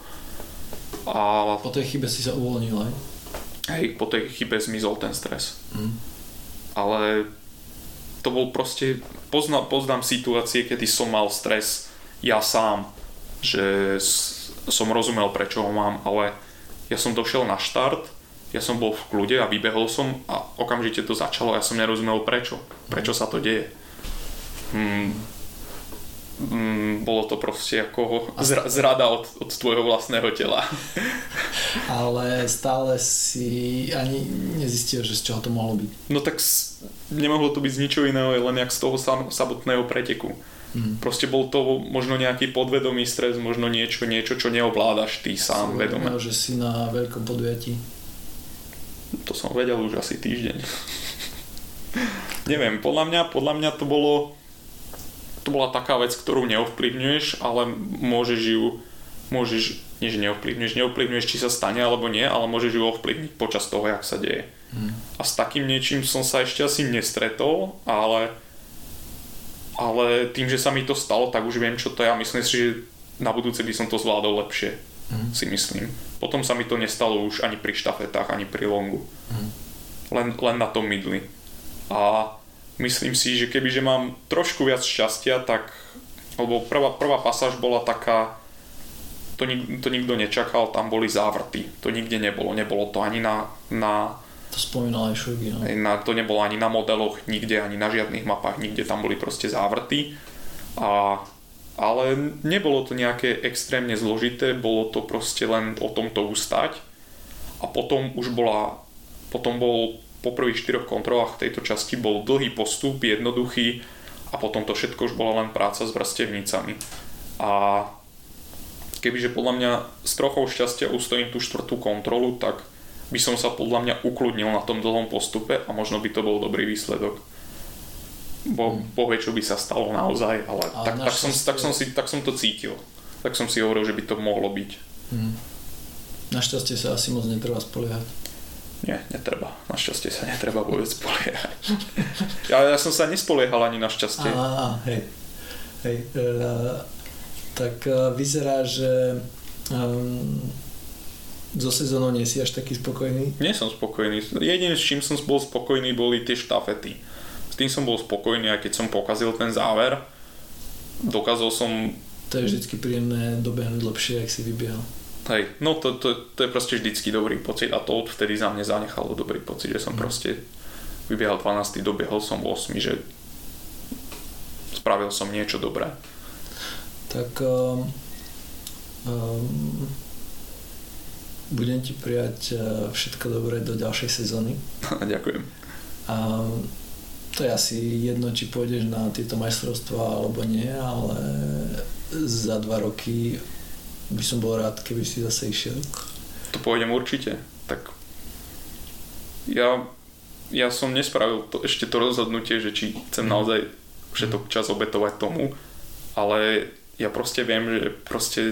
[SPEAKER 2] A
[SPEAKER 1] po tej chybe si sa uvoľnil, aj?
[SPEAKER 2] Hej, po tej chybe zmizol ten stres.
[SPEAKER 1] Mm.
[SPEAKER 2] Ale to bol proste... Pozna, poznám situácie, kedy som mal stres ja sám. Že som rozumel, prečo ho mám, ale ja som došiel na štart, ja som bol v kľude a vybehol som a okamžite to začalo a ja som nerozumel prečo. Prečo sa to deje. Hmm. Mm, bolo to proste ako zra- zrada od, od tvojho vlastného tela.
[SPEAKER 1] Ale stále si ani nezistil, že z čoho to mohlo byť.
[SPEAKER 2] No tak s- nemohlo to byť z ničoho iného, len jak z toho sam- samotného preteku. Mm. Proste bol to možno nejaký podvedomý stres, možno niečo, niečo čo neovládaš ty sám vedome.
[SPEAKER 1] Že si na veľkom podujatí.
[SPEAKER 2] To som vedel už asi týždeň. Neviem, podľa mňa, podľa mňa to bolo to bola taká vec, ktorú neovplyvňuješ, ale môžeš ju môžeš, nie že neovplyvňuješ, neovplyvňuješ, či sa stane alebo nie, ale môžeš ju ovplyvniť počas toho, jak sa deje. Hmm. A s takým niečím som sa ešte asi nestretol, ale ale tým, že sa mi to stalo, tak už viem, čo to je a myslím si, že na budúce by som to zvládol lepšie, hmm. si myslím. Potom sa mi to nestalo už ani pri štafetách, ani pri longu. Hmm. Len, len na tom mydli. A myslím si, že kebyže mám trošku viac šťastia, tak lebo prvá, prvá pasáž bola taká, to, nik, to nikto nečakal, tam boli závrty, to nikde nebolo, nebolo to ani na, na
[SPEAKER 1] to spomínal aj Šurgy, no?
[SPEAKER 2] Na, to nebolo ani na modeloch, nikde, ani na žiadnych mapách, nikde tam boli proste závrty, a, ale nebolo to nejaké extrémne zložité, bolo to proste len o tomto ustať a potom už bola, potom bol po prvých štyroch kontrolách tejto časti bol dlhý postup, jednoduchý a potom to všetko už bola len práca s vrstevnicami. A kebyže podľa mňa s trochou šťastia ustojím tú štvrtú kontrolu, tak by som sa podľa mňa ukludnil na tom dlhom postupe a možno by to bol dobrý výsledok. Bo hmm. povie, čo by sa stalo naozaj, ale tak, tak, som, tak, som si, tak som to cítil. Tak som si hovoril, že by to mohlo byť.
[SPEAKER 1] Hmm. Našťastie sa asi moc netreba spoliehať.
[SPEAKER 2] Nie, netreba. Našťastie sa netreba vôbec spoliehať. Ja, ja som sa nespoliehal ani na šťastie.
[SPEAKER 1] Á, hej. Hej. Uh, tak uh, vyzerá, že um, so sezónou nie si až taký spokojný?
[SPEAKER 2] Nie som spokojný. Jediné, s čím som bol spokojný, boli tie štafety. S tým som bol spokojný, aj keď som pokazil ten záver. Dokázal som...
[SPEAKER 1] To je vždycky príjemné dobehnúť lepšie, ak si vybiehal.
[SPEAKER 2] Hej, no to, to, to je proste vždycky dobrý pocit a to odvtedy za mňa zanechalo dobrý pocit, že som mm. proste vybiehal dvanásty, dobiehol som ôsmy, že spravil som niečo dobré.
[SPEAKER 1] Tak um, um, budem ti prijať všetko dobré do ďalšej sezóny.
[SPEAKER 2] Ďakujem.
[SPEAKER 1] A to je asi jedno, či pôjdeš na tieto majstrovstvá alebo nie, ale za dva roky by som bol rád, keby si zase išiel.
[SPEAKER 2] To pôjdem určite. Tak ja, ja som nespravil to, ešte to rozhodnutie, že či chcem mm. naozaj všetok čas obetovať tomu, ale ja proste viem, že proste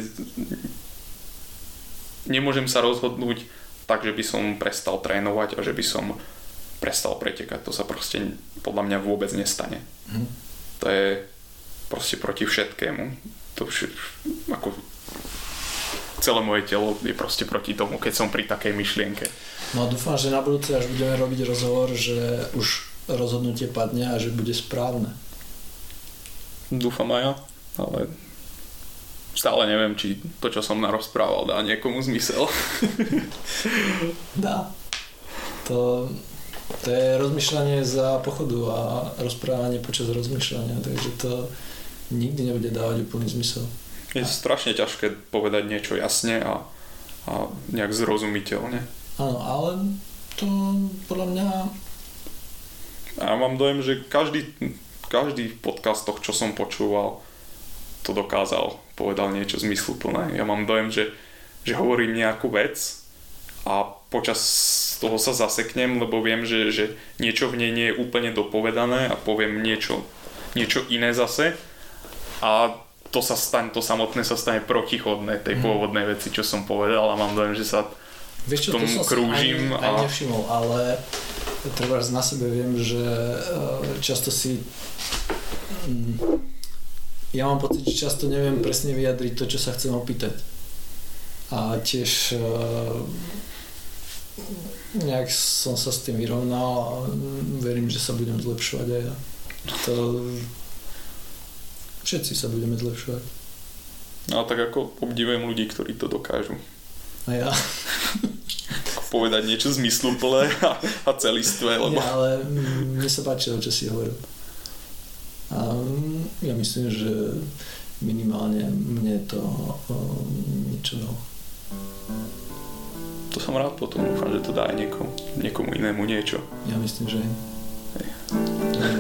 [SPEAKER 2] nemôžem sa rozhodnúť tak, že by som prestal trénovať a že by som prestal pretekať. To sa proste podľa mňa vôbec nestane. Mm. To je proste proti všetkému. To vš- ako celé moje telo je proste proti tomu, keď som pri takej myšlienke.
[SPEAKER 1] No a dúfam, že na budúce, až budeme robiť rozhovor, že už rozhodnutie padne a že bude správne.
[SPEAKER 2] Dúfam aj ja, ale stále neviem, či to, čo som narozprával, dá niekomu zmysel.
[SPEAKER 1] Dá. To, to je rozmýšľanie za pochodu a rozprávanie počas rozmýšľania, takže to nikdy nebude dávať úplný zmysel.
[SPEAKER 2] Je strašne ťažké povedať niečo jasne a, a nejak zrozumiteľne.
[SPEAKER 1] Áno, ale to podľa mňa...
[SPEAKER 2] Ja mám dojem, že každý, každý v podcastoch, čo som počúval, to dokázal, povedal niečo zmysluplné. Ja mám dojem, že, že hovorím nejakú vec a počas toho sa zaseknem, lebo viem, že, že niečo v nej nie je úplne dopovedané a poviem niečo niečo iné zase a to sa stane, to samotné sa stane protichodné tej mm. pôvodnej veci, čo som povedal a mám dojem, že sa
[SPEAKER 1] Vieš čo,
[SPEAKER 2] tomu
[SPEAKER 1] to som
[SPEAKER 2] krúžim.
[SPEAKER 1] Ani, a... ani nevšimol, ale treba na sebe viem, že často si ja mám pocit, že často neviem presne vyjadriť to, čo sa chcem opýtať. A tiež nejak som sa s tým vyrovnal a verím, že sa budem zlepšovať aj ja. To... Všetci sa budeme zlepšovať.
[SPEAKER 2] No tak ako obdivujem ľudí, ktorí to dokážu.
[SPEAKER 1] A ja?
[SPEAKER 2] Povedať niečo zmysluplné a, a celistvé, lebo...
[SPEAKER 1] Nie, ale mne sa páčilo, čo si hovoril. A ja myslím, že minimálne mne to um, niečo dalo.
[SPEAKER 2] To som rád potom, dúfam, že to dá aj niekomu, niekomu inému niečo.
[SPEAKER 1] Ja myslím, že
[SPEAKER 2] hej.